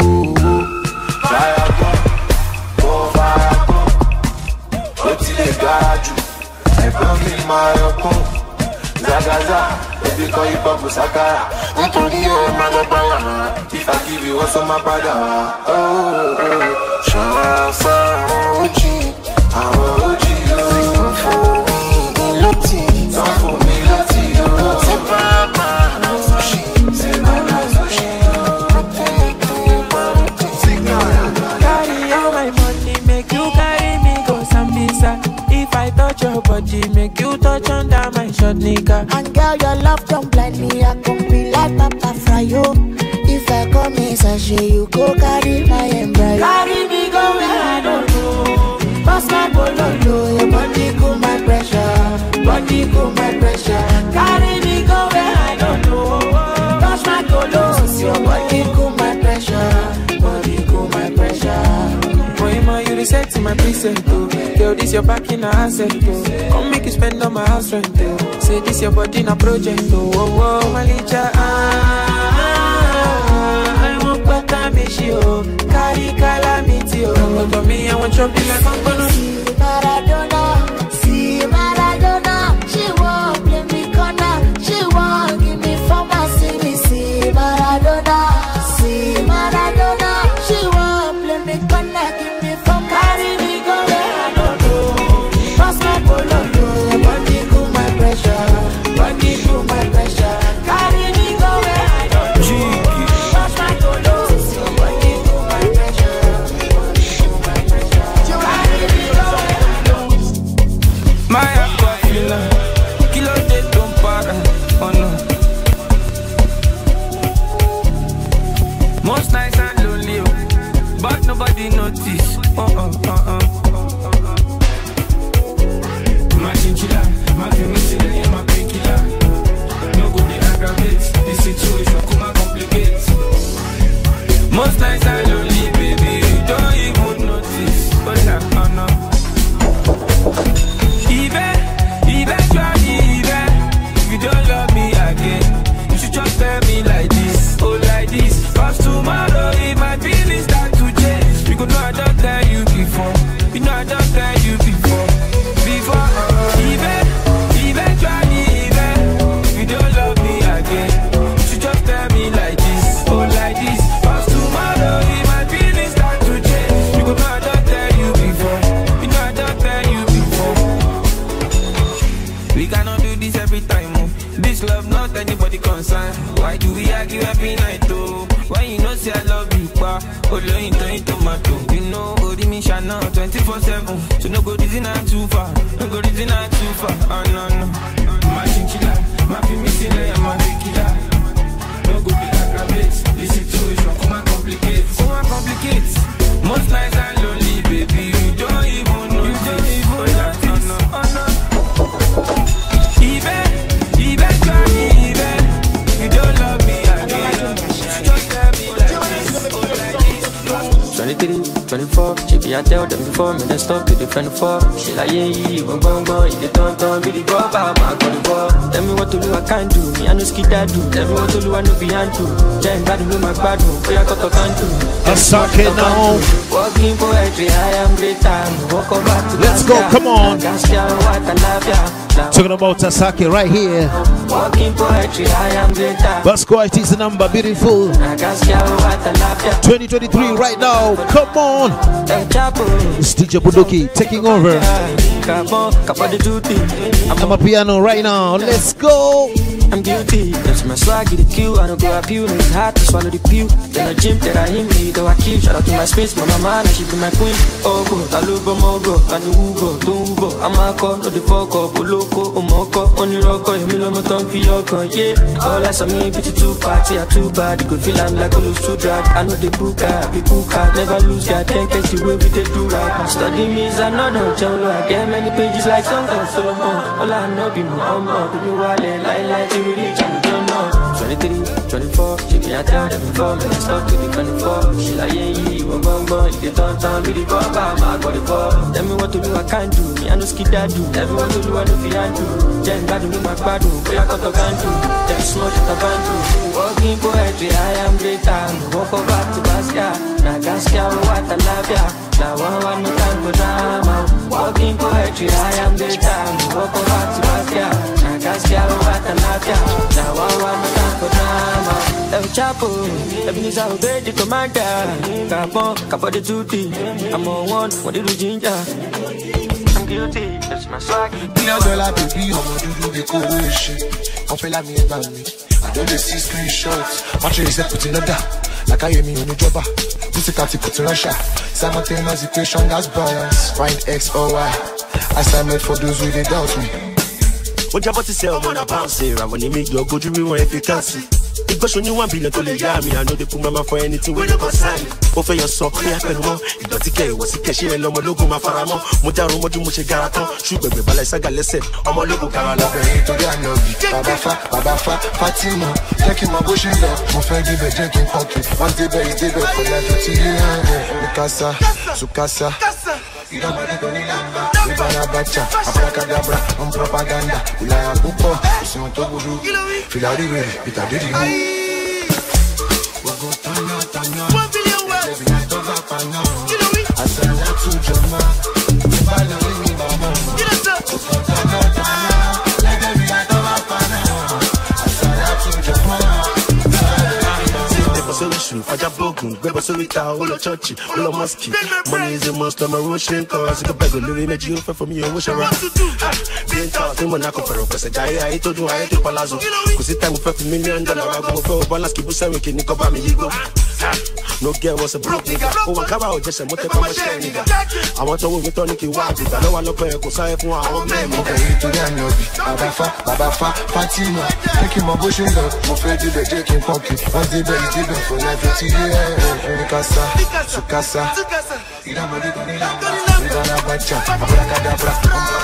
Fire go, go fire go. Oti le garaju, e blomi ma yoko. Zagaza, ebi ko ipa pusakara. Nítorí ẹ máa lọ báyà. If I give you also my brother. Oh, oh. Ṣọ́ra sáwọn ojì, àwọn ojì ló ń fún mi lótì, tán fún mi lótì ló. Ṣé bàbá sushi, ṣé bàbá sushi. Carry all my money, make you carry me go Sambisa. If I touch your body, make you touch under my short nigga. And girl, your love don't blind me. I can be like Papa Fryo. If I come in sachet, you go carry my embryo. Carry me go where I don't know. Pass my bololo, your body cool my pressure. cool my pressure. Carry me go where I don't know. Touch my tolos, your body cool my pressure. Body cool my pressure. Boy, ma, you reset to my preset, oh. Girl, this your back in a asset, oh. Come make you spend on my house rent, oh. Say this your body in a project, oh. Oh, oh, Malicha, ah, ah, I want better me, she, oh. Carry calamity, oh. Come to me, I want trouble like I'm gonna see Maradona, see Maradona. She won't play me corner, she won't give me former. See me, see Maradona, see Maradona. She won't play me corner, give me former. Carry me go where I don't know. Pass my polo, no. Body cool my pressure, body cool my pressure. Carry me go where I don't know. Pass my polo, body cool my pressure, body cool my pressure. Carry me go where I don't know. My aquafina, kilo de don't para, oh no. Most nights and lonely, but nobody notice. Oh oh oh oh. My chinchilla, my femicilla, and my painkiller. No good they aggravate the situation, come and complicate. Most nights are lonely, baby, you don't even notice. Oh yeah, oh no. Even, eventually, even if you don't love me again, you should just tell me like this, oh like this. Cause tomorrow if my feelings start to change, you could know I don't tell you before. You know I don't tell you before. Before, uh, even, eventually, even if you don't love me again, you should just tell me like this, oh like this. Cause tomorrow if my feelings start to change, you could know I don't tell you before. You know I don't tell you before. We cannot do this every time, oh. This love not anybody concerned. Why do we argue every night, though? Why you know say I love you, pa? Oh, lo into in tomato. You know, Odi me shana twenty-four seven. So no go reason I'm too far. No go reason I'm too far. Oh, no, no. My chinchilla, my femicilla, and my tequila. No go be aggravate the situation. Come and complicate. Come and complicate. Most nights are lonely, baby. You don't even know. You don't even notice. Oh, no. Even, eventually, even you don't love me again. Just tell me like this, oh like this. twenty-three, twenty-four, she be I tell them before me, then stop to the twenty-four. She like yeah, yeah, go go go, if they don't turn, be the go back, my go the go. Tell me what to do, I can't do. Me I no skid that do. Tell me what to do, I no be to. Then bad do my bad do. Boy I got to can't do. Asake now. Walking poetry, I am great time. Walk over to let's go, come on. Talking about Asake right here. Walking poetry, I am great time. Basco is the number, beautiful. twenty twenty-three right now, come on. It's D J Bunduki taking over. I'm a piano right now, let's go. I'm guilty, that's my swag, get the queue. I don't go up you, it's hard to swallow the pew. Then I gym, that I him, me, though I keep. Shout out to my space, my mama, and she be my queen. Oh, go, Talugo, Mogo, and Ugo, Dungo. I'm a call, no the fuck up, Oloko, Omoko, only Rocco, you know my tongue for your con, yeah. All I saw me, bitch, too party, I'm too bad. You could feel I'm like a loose to drag. I know the book, I be cool, never lose, God, can't catch the way we did do right. Study me is another jungle, I get many pages like some of Solomon. All I know, be more, I'm more, be wallet, like, like, twenty-three, twenty-four, she be a tell them before. Me stop to the twenty-four. She like yeah, yeah, you bum bum. If you don't turn, be the bum bum. I got the ball. Tell me what to do, I can't do. Me I no skid that do. Tell me what to do, I no feel do. Then bad do my bad do. Boy I got to can do. Then small shit I can do. Walking poetry, I am great time. Walk over to Basquiat. Na Gaskia, what I love ya. Now one one no time for drama. Walking poetry, I am great time. Walk over to Basquiat. Na Gaskia, what I love ya. Now one one no time for drama. El Chapo, Ebenezer obey the commander. Capon, Capo the duty. I'm on one, what did you ginger? I'm guilty, that's my swag. Me a girl I baby, I'm a do the cool shit. Come feel like me about me. I don't see screenshots. Watch it, say put in order. Like I hear me on the jobber. Pussy can't put in Russia. Simultaneous equation gas bias. Find X or Y. Assignment for those who they doubt me. What you about to say? I'm gonna bounce here. I wanna make your go to rewind if you can see. If I show you one billion to the yard, me, I know they put my mouth for anything when you concern. Over your sock, I can more. It don't take care, what's it? She and Lomo logo, my faramo. Mojaro Moju Mushigarato, Sugar, but I saga listen. I'm a logo Carala. Babafa, Babafa, Fatima, taking my bush in there. My friend, give a drinking pocket. One day, baby, day, baby, for your duty. Mikasa, Sukasa. You don't want to go in Lamba. We buy a batcha, abracadabra, on propaganda. We lie a poop, we see on top of you. Feel out the way, it a diddy. We go Tanya, Tanya. One billion words. Baby, I don't have Tanya. I said that to Jama. We buy the ring, Mama. We go Tanya, Tanya. Like baby, I don't have Tanya. I said that to Jama. Solution, Faja Bogun, Grab a Solita, Holo Churchy, Holo Mosque. Money is a must, I'm a Russian cause. I can beg a living at you from you, wish I want to do. Being taught in Monaco for a person, I told you I hate Palazzo. Because it's time for a million dollars. I go for Balaski, Busan, can you cover me? You go. No girl was a broke nigga. Oh, I come out just a motor come nigga. I want to win with Tony Kiwaji. I don't want to play a Kosai for our man. Okay, to the Anobi, Babafa, Babafa, Fatima, taking my bush in the Mofedi, the Jaking Pocket. Once the belly did for life, it's here. Mikasa, Sukasa, you don't believe in it. We don't have bacha, abracadabra,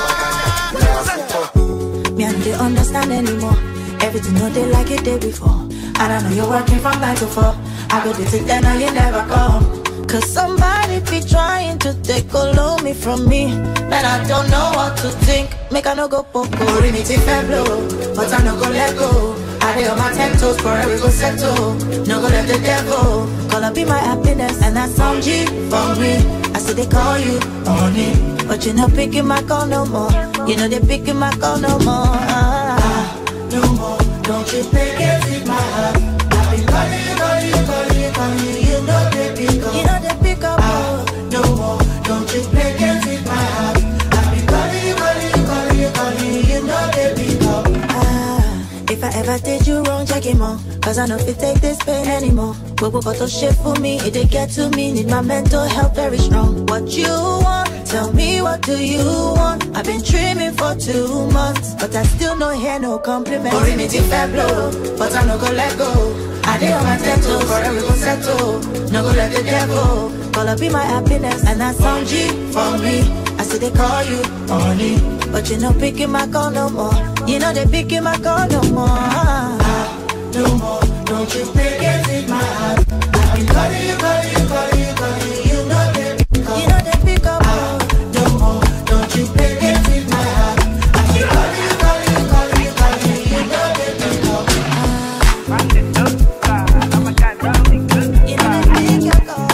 me and they understand anymore. Everything know they like it day before. And I know you're working from nine to four. I go to take that now you never come. Cause somebody be trying to take all of me from me. Man, I don't know what to think. Make I no go poco, rimiti feblo. But I no go let go. I lay on my ten toes, forever we go settle. No go let the devil call up be my happiness. And that's some G for me. I said they call you on it. But you're not picking my call no more. You know they picking my call no more. Ah, no more. Don't you think it's in my heart? I've been calling you, calling you, calling you, calling you. You know they pick up. You know they pick up. Ah, no more. Don't you think it's in my heart? I've been calling you, calling you, calling you, calling you. You know they pick up. Ah, if I ever did you wrong, check him out. Cause I know if you take this pain anymore. But what got shit for me? It did get to me. Need my mental health very strong. What you want? Tell me what do you want? I've been dreaming for two months, but I still no hear no compliment. Or me blow, but I no go let go. I did on my tattoo, forever we go settle. No go let the devil call up be my happiness, and that's some G for me. I see they call you on it, but you no picking my call no more. You know they picking my call no more. Ah, no more. Don't you pick it in my heart? I've been calling you, calling you, calling you, calling you. You know they pick up. You know they pick up. Ah, no more. Don't you pick it in my heart? I've been calling you, calling you, calling you, calling you. You know they pick up. Ah, you know they pick up.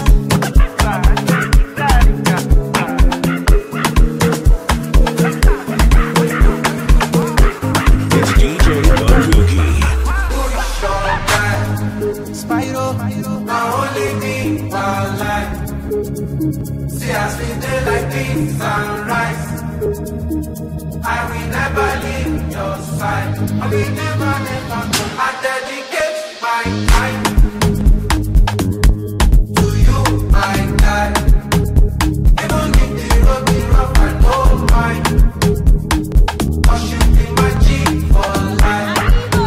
It's D J Bunduki. Spyro, my only thing one life. See us we day like this sunrise. I will never leave your side. I will never, never. I dedicate my time to you, my guy. Even if the road be rough, I don't mind. Cause you be my G for life.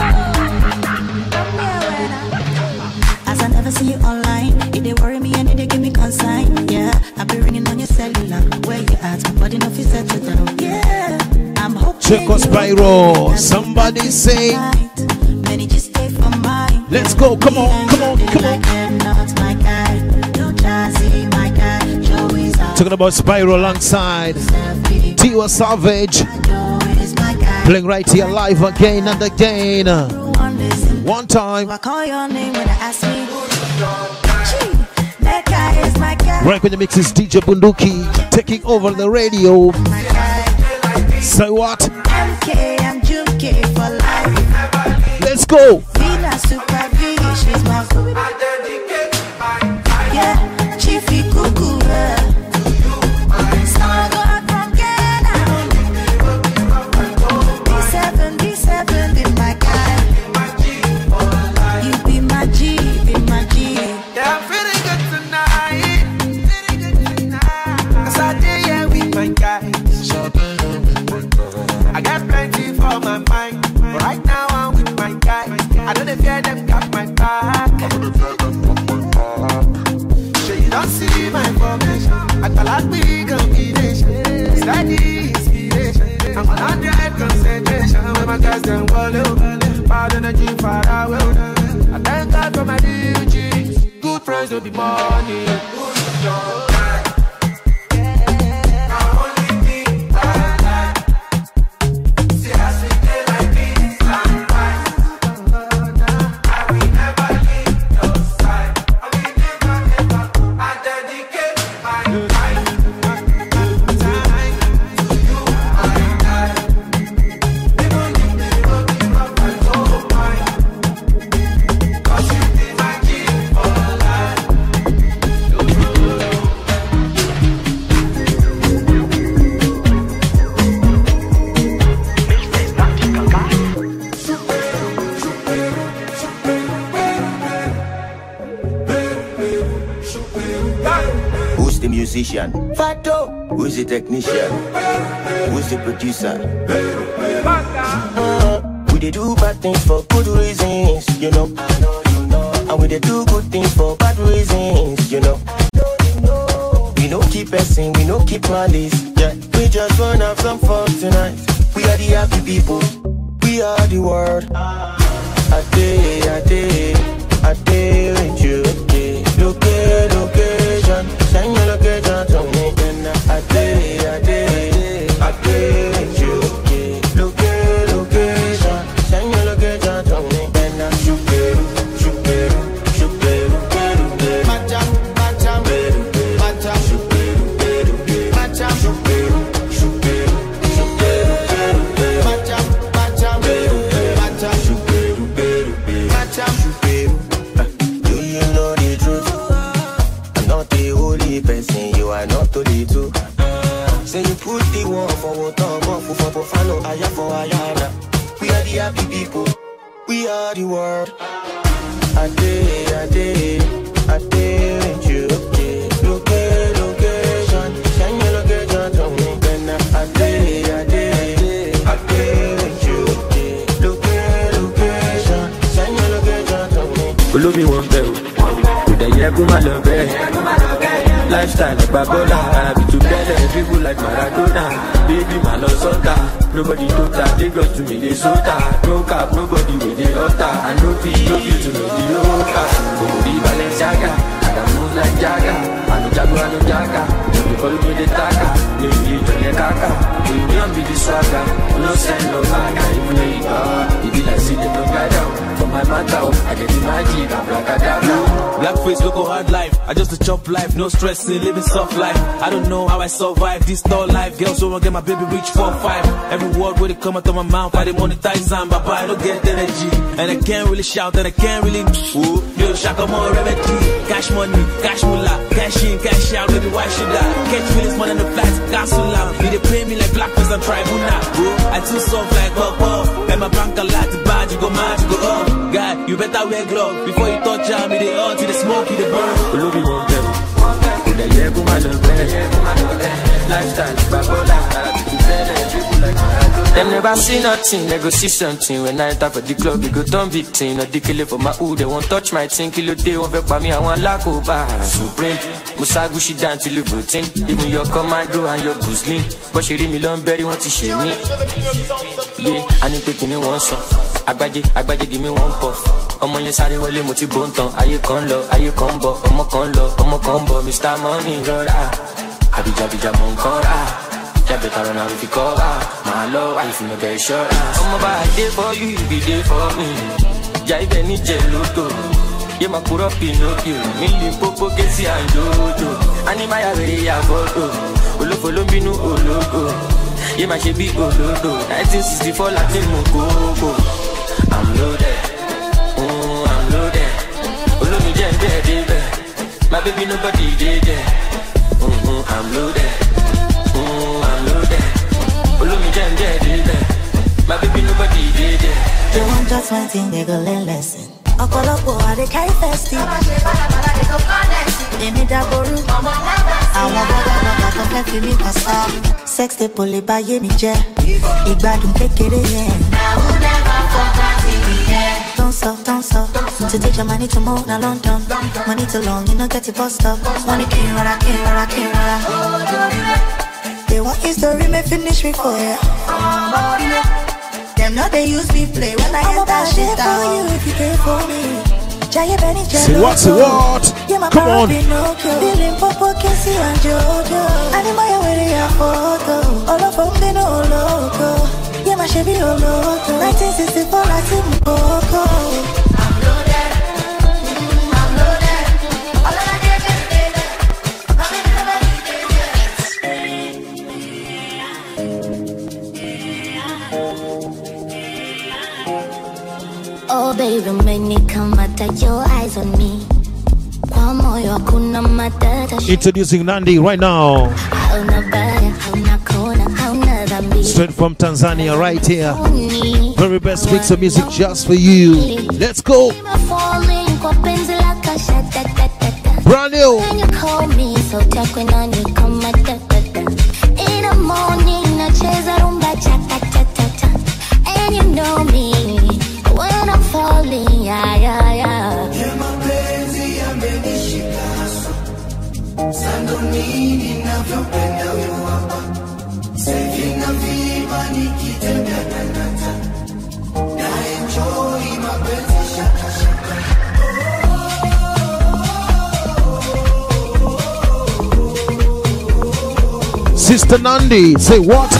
As I never see you online, it they worry me and it they give me consign. Yeah, I be ringing on your cellular. Where you at? My body no fit settle down. Yeah, I'm hoping. Check us, Spyro. Somebody say. Many just stay for mine. Let's go. Come on, come on, come on. Not my guy. No jazzy, my guy. Joey's out. Talking about Spyro alongside Tiwa Savage. Playing right here live again and again. One time. I call your name when I ask me. That guy is my guy. Right when the mix is D J Bunduki taking over the radio. Say what? M K and Juke for life. Let's go. Vina Super V, she's my food. Yeah, Chiefy Cuckoo. D seven, D seven, be my guy. You be my G, be my G. Yeah, I'm feeling good tonight. Feeling good tonight. Cause I did, yeah, with my guys. I got plenty for my my back. So you don't see my formation. I call out big combination. Steady inspiration. I'm on hundred concentration. When my guys them go low, bad energy far away. I thank God for my D Gs. Good friends will be money. Fato, who's the technician? Who's the producer? Uh, we dey do bad things for good reasons, you know. And we dey do good things for bad reasons, you know. We no keep passing, we no keep malice. Yeah, we just wanna have some fun tonight. We are the happy people, we are the world. I day, I day, I day with you. Location, location, send your location to me. I day, I day, I day with you. Location, location, send your location to me. And I shoot it, shoot it, shoot it, matcha, matcha, matcha, shoot it, matcha, shoot it, shoot it, shoot it, matcha, matcha, matcha, shoot it, matcha, shoot it. Do you know the truth? I'm not the only person, you are not the two. Say you put the one for what I'm for, for, for, follow, I am for Ayana. We are the happy people, we are the world. I day, I day, I day with you. Location, location, send your location to me. Then I day, I day, I day with you. Location, location, send your location to me. Follow me one bell, with a yeah, go my love, lifestyle like Babola, I be too bad, people like Maradona. Baby, my love sota, nobody tota, they go to me, they sota. No cap, nobody with the altar. I know feel, no feel to know the loca. Nobody Balenciaga, I can move like Jaga. I know Jago, I know Jaga. They follow me, they taka. They be Johnny Kaka. They don't be the swagger. No send no baga, even though you are. It be like see them no guy down. For my matter, I get the magic, I'm like a dabba. Blackface, local hard life. I just a chop life, no stress, living soft life. I don't know how I survive this tall life. Girls don't want get my baby reach four five. Every word where they come out of my mouth, I they monetize them, but I don't get energy. And I can't really shout, and I can't really. Ooh, yo, shaka more remedy. Cash money, cash moolah, cash in, cash out, baby, why should I? Catch feelings more than the flights, gas so loud. You they pay me like Blackface and tribunal. Ooh, I too soft like pop off. And my bank a lot to bad, you go mad, you go up. God, you better wear gloves before you touch me. They all to the smoke, you the burn. Follow me one bell, with a yeah, go my love, lifestyle, Babola, I be too bad, people like Maradona. Them never see nothing, they go see something. When I enter for the club, we go turn victim. Not the killer for my hood, they won't touch my thing. Kill a day, won't for me, I want lack over. Supreme, Musagushi down till you routine. Even your commando and your Guzlin. But she read me long berry, want to share me. Yeah, I need to give me one song. Agbaje, Agbaje, give me one puff. Ọmọ yẹn sáré wọlé mo ti bó ń tán. Ayé kan lọ, ayé kan bọ̀. Ọmọ kan lọ, ọmọ kan bọ̀. Mister Money rọra. Àbíjàbíjà mọ̀ nǹkan rà. Jábẹ̀ tààrọ̀ náà fi kọ́ rà. Màá lọ wáyé fún mi bẹ̀ ṣọ́ra. Ọmọ bá a dé for you, you be dey for me. Ìjà ibẹ̀ ní jẹ lóto. Yé máa kúrọ́ Pinocchio. Mílí pópó Kétì àjòjò. Ánímáyà wèrè yà fọ́tò. Olófo ló ń bínú ológo. Yé máa ṣe bí olódò. nineteen sixty-four láti mú kókó. I'm loaded. My baby, nobody did there. Mm-hmm, I'm loaded. Mm, I'm loaded. Follow me, jam, jam, did there. My baby, nobody did there. They want just one thing, they go learn lesson. I call up, boy, they carry festive. They need a boru. I want to go to me, cause sex, they pull it by me, jet. Igba, don't take it in. I will never forget it, yeah. Don't stop, don't stop. to take your money to move now long term. Money too long, you know get it bust up. Money can't run, I can't run, I can't run. They want history, may finish me for ya. Them not they use me play when I hit that shit down. For you if you care for me. Say what, say what? Come on. Feeling popo, Casey and Jojo. Anybody where they are photo. All of them they know loco. Yeah, my Chevy loco. nineteen sixty-four, I see my coco. I'm loaded. I'm loaded. All of my days is loaded. Oh baby, make me come out of your eyes on me. Introducing Nandi right now. Straight from Tanzania right here. Very best mix of music just for you. Let's go. Brand new. In the morning, I chase a rumba cha-cha-cha-cha. And you know me when I'm falling, yeah, yeah, yeah. Sando nini navyopenda wewe hapa. Saivi na viva nikitembea na nata. Na enjoy mapenzi shaka shaka. Sister Nandi, say what?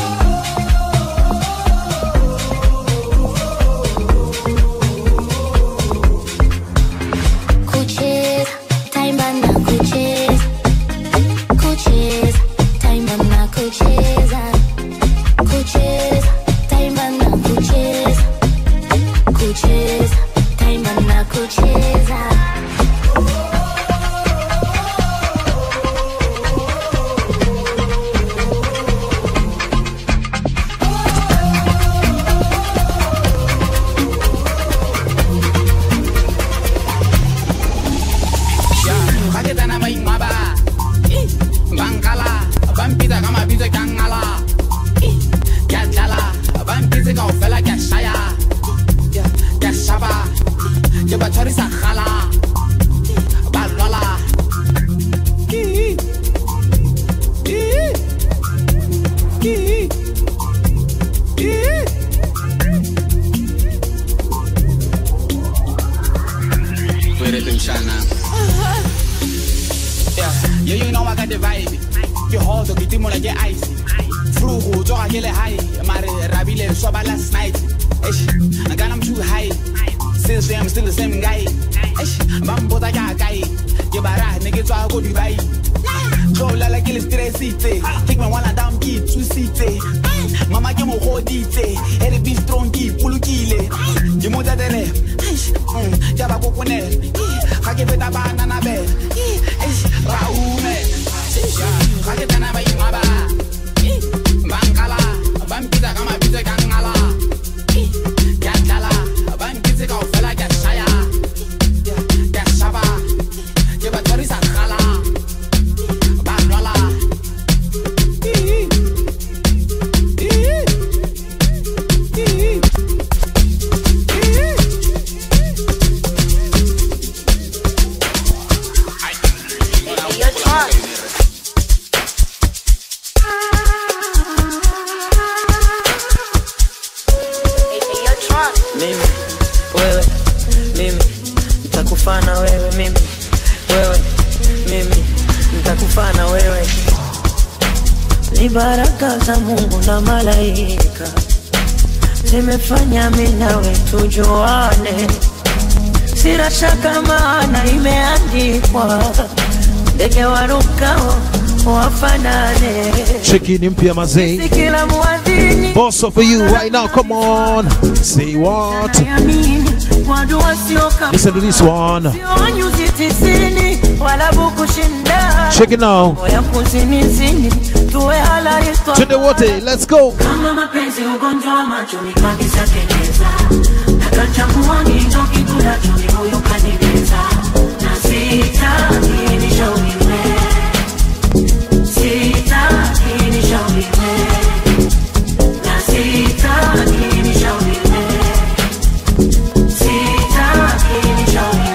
Zimefanya mimi nawe tujuane, sina shaka maana imeandikwa, ndege warukao wafanane. Cheki ni mpya mazee. Boss for you right now, come on. Say what? Listen to this one. Check it now. To the water, let's go. Show me.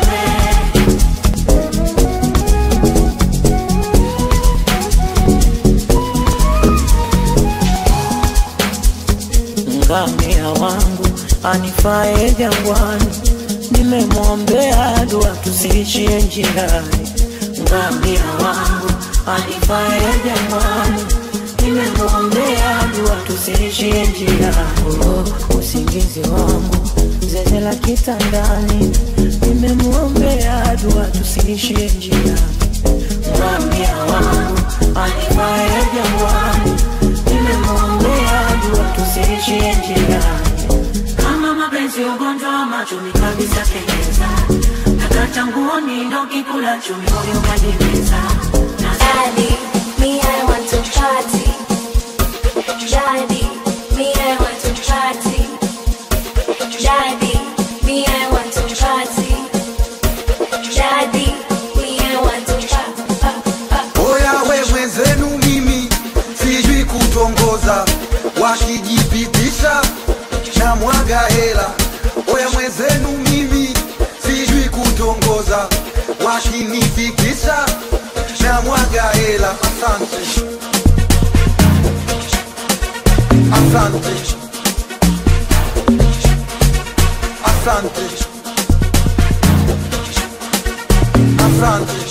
anifae jangwani, nimemwombea dua tusiishie njiani. Ngamia wangu anifae jangwani, nimemwombea dua tusiishie njiani. Oh, usingizi wangu zeze la kitandani, nimemwombea dua tusiishie njiani. Ngamia wangu anifae jangwani, nimemwombea dua tusiishie njiani. Kama mapenzi ugonjwa wa macho ni kabisa keleza, nakata nguoni ndo kikula chumi moyo kadimeza. Daddy, me I want to party. Daddy, me I want to party. Daddy, me I want to party. Daddy, me I want to party. Oya we mwenzenu mimi sijui kutongoza, wakijipitisha na mwaga hela. Oya mwenzenu mimi sijui kutongoza, wakinifikisha na mwaga hela. Asante, asante, asante, asante.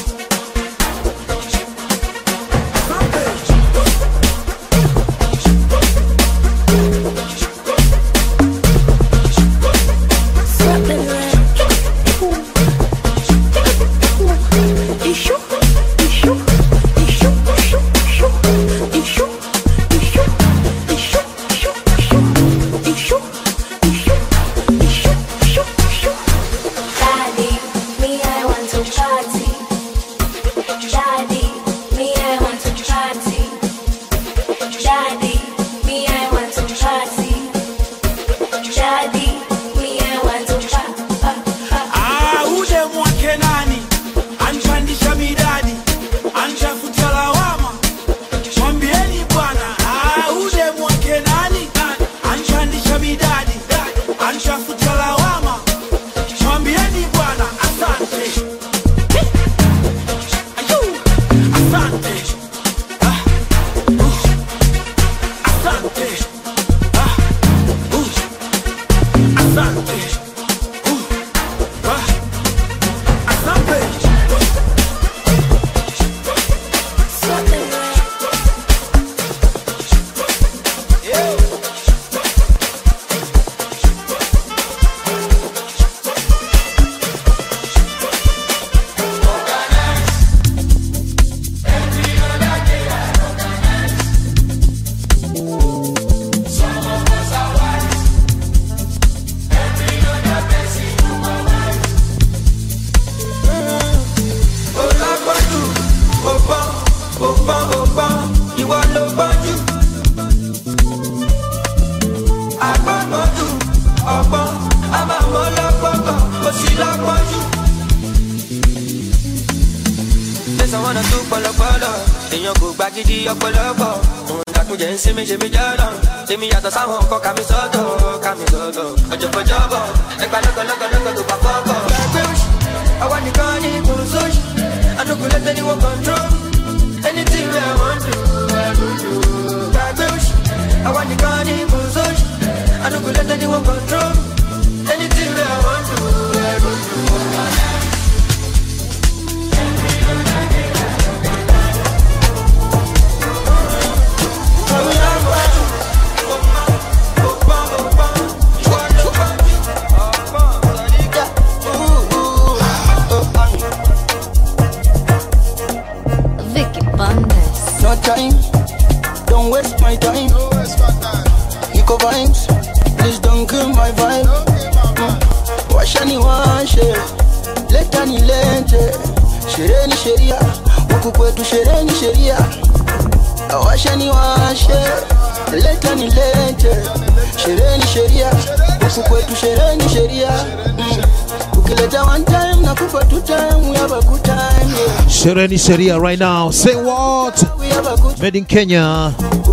Shereni Sheria right now. Say what? Made in Kenya.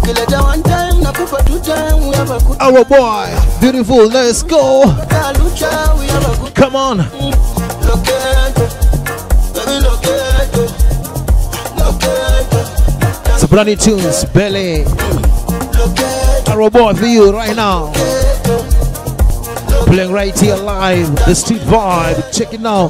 Our boy, beautiful. Let's go. Come on. It's a brand new tunes, Belly. Our boy for you right now. Playing right here live, the street vibe. Check it now.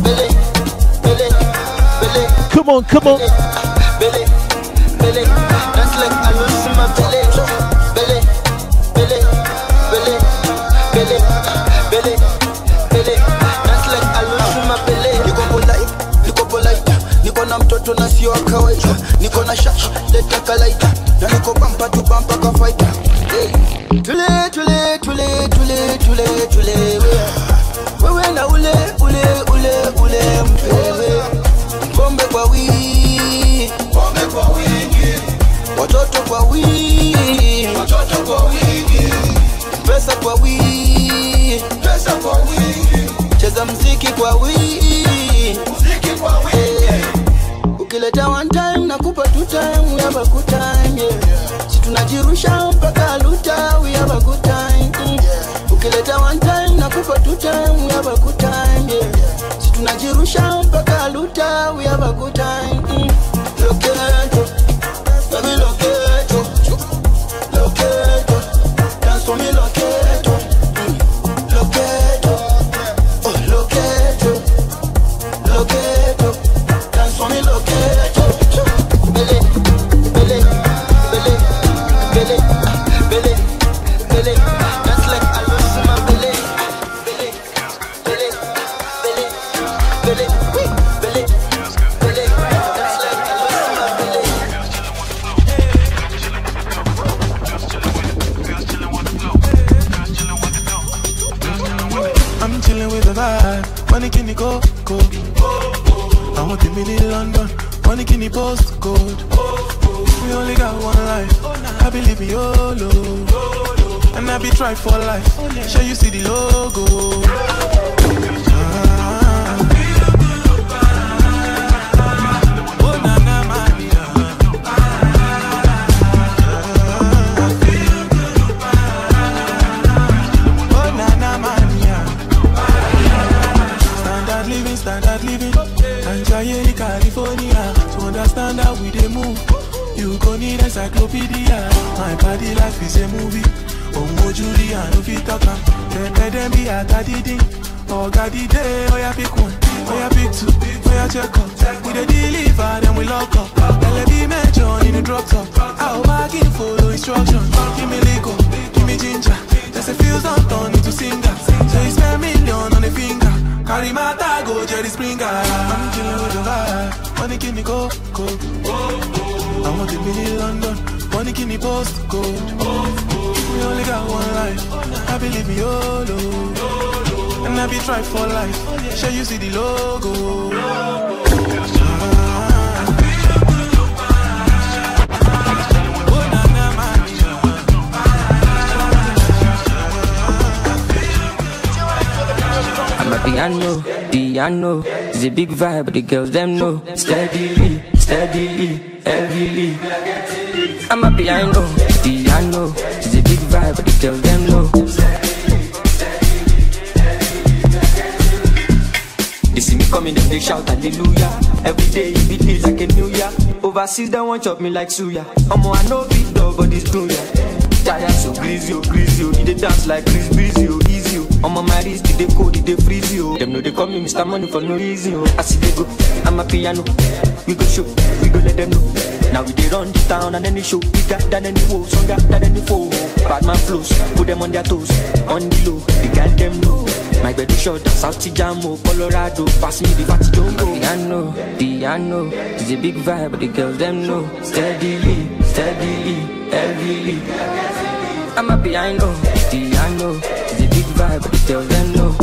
Come on, come on. Belly, belly, that's like I lose in my belly. Belly, belly, belly, belly, belly, belly, that's like I lose in my belly. Niko polite, niko polite, niko na mtoto na sio kawaida, niko na shash, leta kalaita, na niko bumper to bumper ka fighter. Tule, tule, tule, tule, tule, tule, wewe na ule, ule, ule, ule, mpewe, pombe kwa wingi, pombe kwa wingi, watoto kwa wingi, watoto kwa wingi, pesa kwa wingi, pesa kwa wingi, cheza mziki kwa wingi, mziki kwa wingi. Ukileta one time nakupa two time, we have a good time, yeah. Si tunajirusha mpaka luta, we have a good time, yeah. Ukileta one time nakupa two time, we have a good time, yeah. Si tunajirusha mpaka luta, we have a good time. Loketo, baby loketo, loketo, dance for me loketo, loketo, oh loketo, loketo, dance for me loketo. Bele, bele, bele, bele, bele, bele, dance like I lose my bele, bele, bele, bele, bele, bele, bele, dance like I lose my bele. I'm chilling with the vibe. Money can you go, go. I want the mini London. Money can you post code. We only got one life. I believe in YOLO. And I be try for life. Sure you see the logo. Ah. Oh, na, na, man, yeah. Oh, na, na, man, yeah. Standard living, standard living. Anjayeli, California. To understand how we dey move, you gon' need encyclopedia. My body life is a movie. Oh, Mojuli, I know fit talk am. Pepe dem be a daddy ding. Oh, gaddy day, oh yeah, pick one. Oh yeah, pick two. Oh yeah, check up. We dey deliver, then we lock up. L B mention in the drop top. I'll bargain, follow instruction. Give me liquor, give me ginger. Just a fuse don't turn into singer. So you spend million on a finger. Carry my tag, go Jerry Springer. I'm chilling with the vibe. Money can you go, go. I want the mini London. Money can you post code. We only got one life. I believe in YOLO. And I be try for life. Sure you see the logo. I'm a piano, piano. It's a big vibe, but the girls them know. Steadily, steadily, heavily. I'm a piano, piano. It's a big vibe, but the girls them know. They see me coming, then they shout hallelujah. Every day it be like a new year. Overseas they want chop me like suya. Omo I know big dog, but it's true ya. Tired so greasy, oh greasy, oh. They dance like Chris Breezy, oh easy, oh. On my wrist, they cold, they freeze, oh. Them know they call me Mister Money for no reason, oh. I see they go, I'm a piano. We go show, we go let them know. Now we they run the town and then they show. We got than any woe, stronger than any foe. Bad man flows, put them on their toes. On the low, they got them know. My bed is short, South Jamo, Colorado. Pass me the fatty jumbo. Piano, piano. It's a big vibe, but the girls them know. Steadily, steadily, heavily. I'm a piano, piano. It's a big vibe, but the girls them know.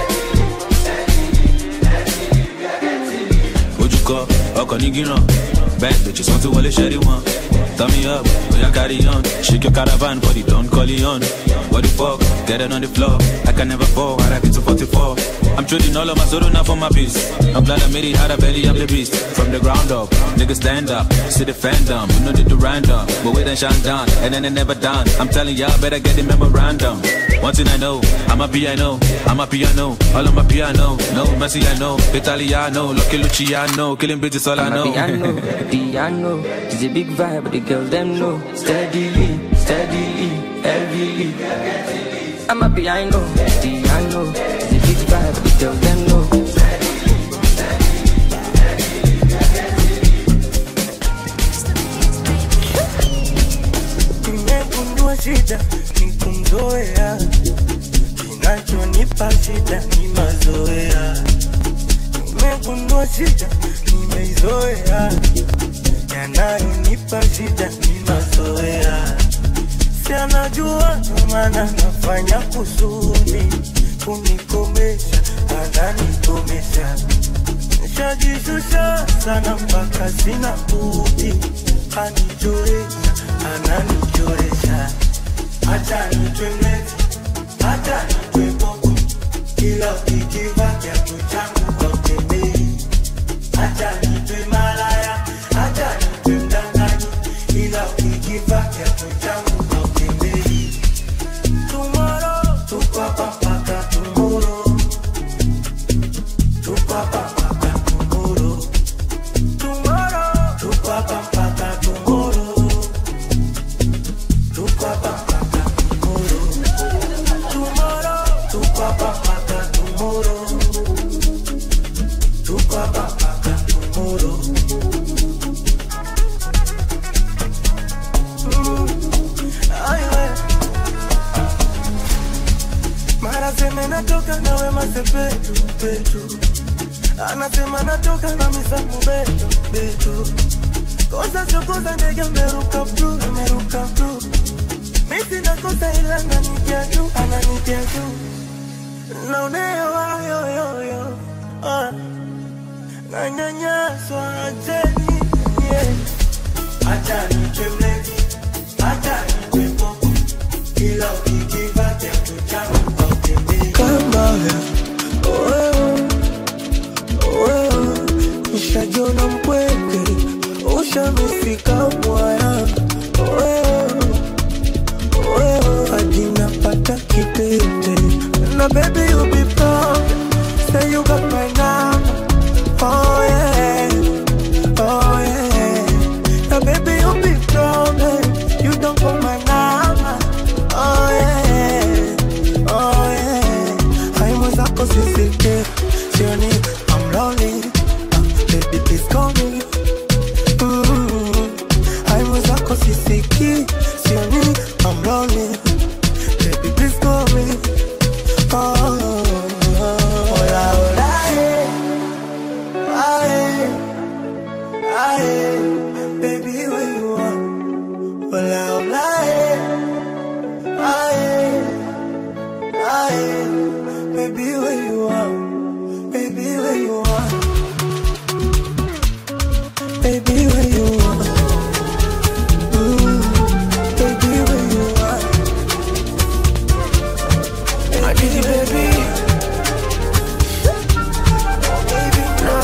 Would you call? How can you get on? Bad bitches want to wall a sherry one. Turn me up, we are carry on. Shake your caravan, body don't call it on. What the fuck? Get it on the floor. I can never fall, I rap it to forty-four. I'm trading all of my soul now for my peace. I'm glad I made it, had a belly, I'm the beast. From the ground up, niggas stand up. See the fandom, you know they do random. But we then shine down, and then they never done. I'm telling y'all, better get the memorandum. One thing I know, I'm a piano, I'm a piano. All of my piano, no Messi I know. Italiano, Lucky Luciano. Killing bitches all I know. I'm a piano, piano. It's a big vibe, but the girls them know. Steadily, steadily, heavily. I'm happy, I know, see, I know. The big vibe, we tell them no. Nimegundua shida ni kumzoea, kinachonipa shida ni mazoea. Nimegundua shida nimeizoea, yanayonipa shida ni mazoea. Si anajua ndo maana nafanya kusudi kunikomesha, ananikomesha. Nishajishusha sana mpaka sina budi, anichoresha, ananichoresha. Acha nitwe mlezi, acha nitwe boko, ila ukikiva kiatu changu kwa utembei. Acha nitwe malaya, acha nitwe mdanganyi, ila ukikiva kiatu changu kwa utembei. Tomorrow, tuko hapa mpaka tomorrow. Tuko hapa mpaka tomorrow. Tomorrow, tuko hapa mpaka tomorrow. Tuko hapa mpaka tomorrow. Tomorrow, tuko hapa mpaka tomorrow. Tuko hapa mpaka tomorrow. Mara sema natoka na wema sepetu petu, anasema natoka na misamu betu betu. Kosa sio kosa, ndege ameruka bru, ameruka bru. Mimi sina kosa ila ananitia tu, ananitia tu. Naonewa yo yo yo, ah, nanyanyaswa ajeni, yeah. Acha nitwe mlezi, acha nitwe popo, ila ukikiva kiatu changu kwa utembei. Kama wewe, wewe, nishajiona mpweke, ushamifika mwaya. Wewe, wewe, hadi napata kitete. Na baby you be proud, say you got my number. Oh yeah, oh yeah. Now baby you be proud, you don't call my number. Oh yeah, oh yeah. I'm with Zako Sisike, Sioni, I'm lonely. Uh, baby please call me. Mm-hmm. I'm with Zako Sisike, Sioni, I'm lonely. Baby please call me. Oh, hola, hola, eh, aye, aye, baby, where you are? Hola, hola, eh, aye, aye, baby, where you are? Baby, where you are? Baby, where you are? Mm, baby, where you are? I need you, baby. Baby, no.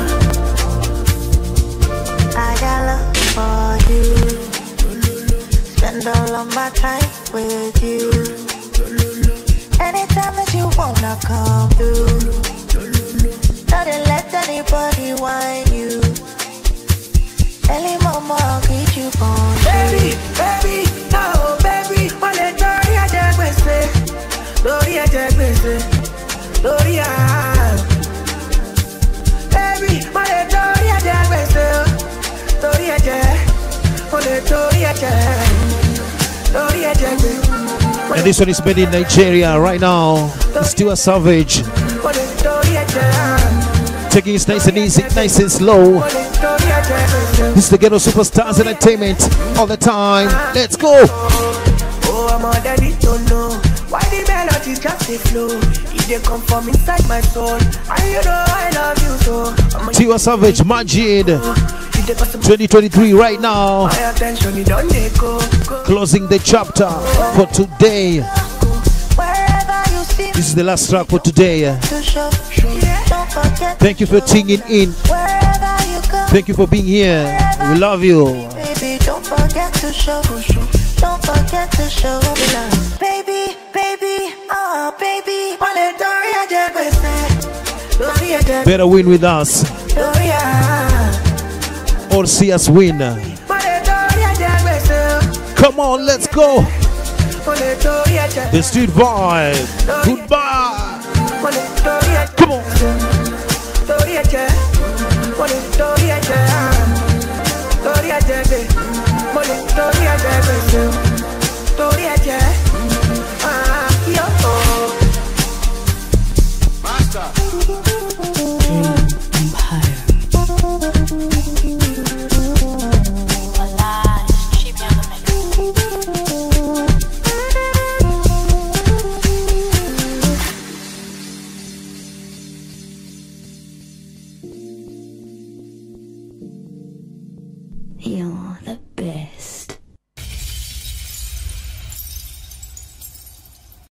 I got love for you. Spend all of my time with you. Anytime that you wanna come through, don't let anybody whine you. Any mama, I'll get you on. Baby, baby, no, baby. Wanna tell you that we say. Lórí ẹ̀jẹ̀ gbèsè, lórí àá. Baby, mo lè torí ẹ̀jẹ̀ gbèsè, torí ẹ̀jẹ̀, mo lè torí ẹ̀jẹ̀, lórí ẹ̀jẹ̀ gbèsè. And this one is made in Nigeria right now. It's still a Savage. Mo lè torí ẹ̀jẹ̀, Taking it nice and easy, nice and slow. mo lè torí ẹ̀jẹ̀ gbèsè. This is the Ghetto Superstars Entertainment all the time. Let's go. Oh, I'm on daddy don't know why the melody just a flow. It dey come from inside my soul, and you know I love you so. I'm a Tiwa Savage, Majid. twenty twenty-three right now. my attention, it don't dey go, go. Closing the chapter for today. Wherever you see This is the last track for today. to show, don't forget. Thank you for tuning in. Wherever you go, Thank you for being here. We love you. baby, don't forget to show. Don't forget to show love. Baby, baby, oh baby. Mo lè torí ẹ̀jẹ̀ gbèsè, lórí ẹ̀jẹ̀, Better win with us lórí àá. or see us win. Mo lè torí ẹ̀jẹ̀ gbèsè, Come on, let's go. The street vibe. Goodbye. Come on. Master.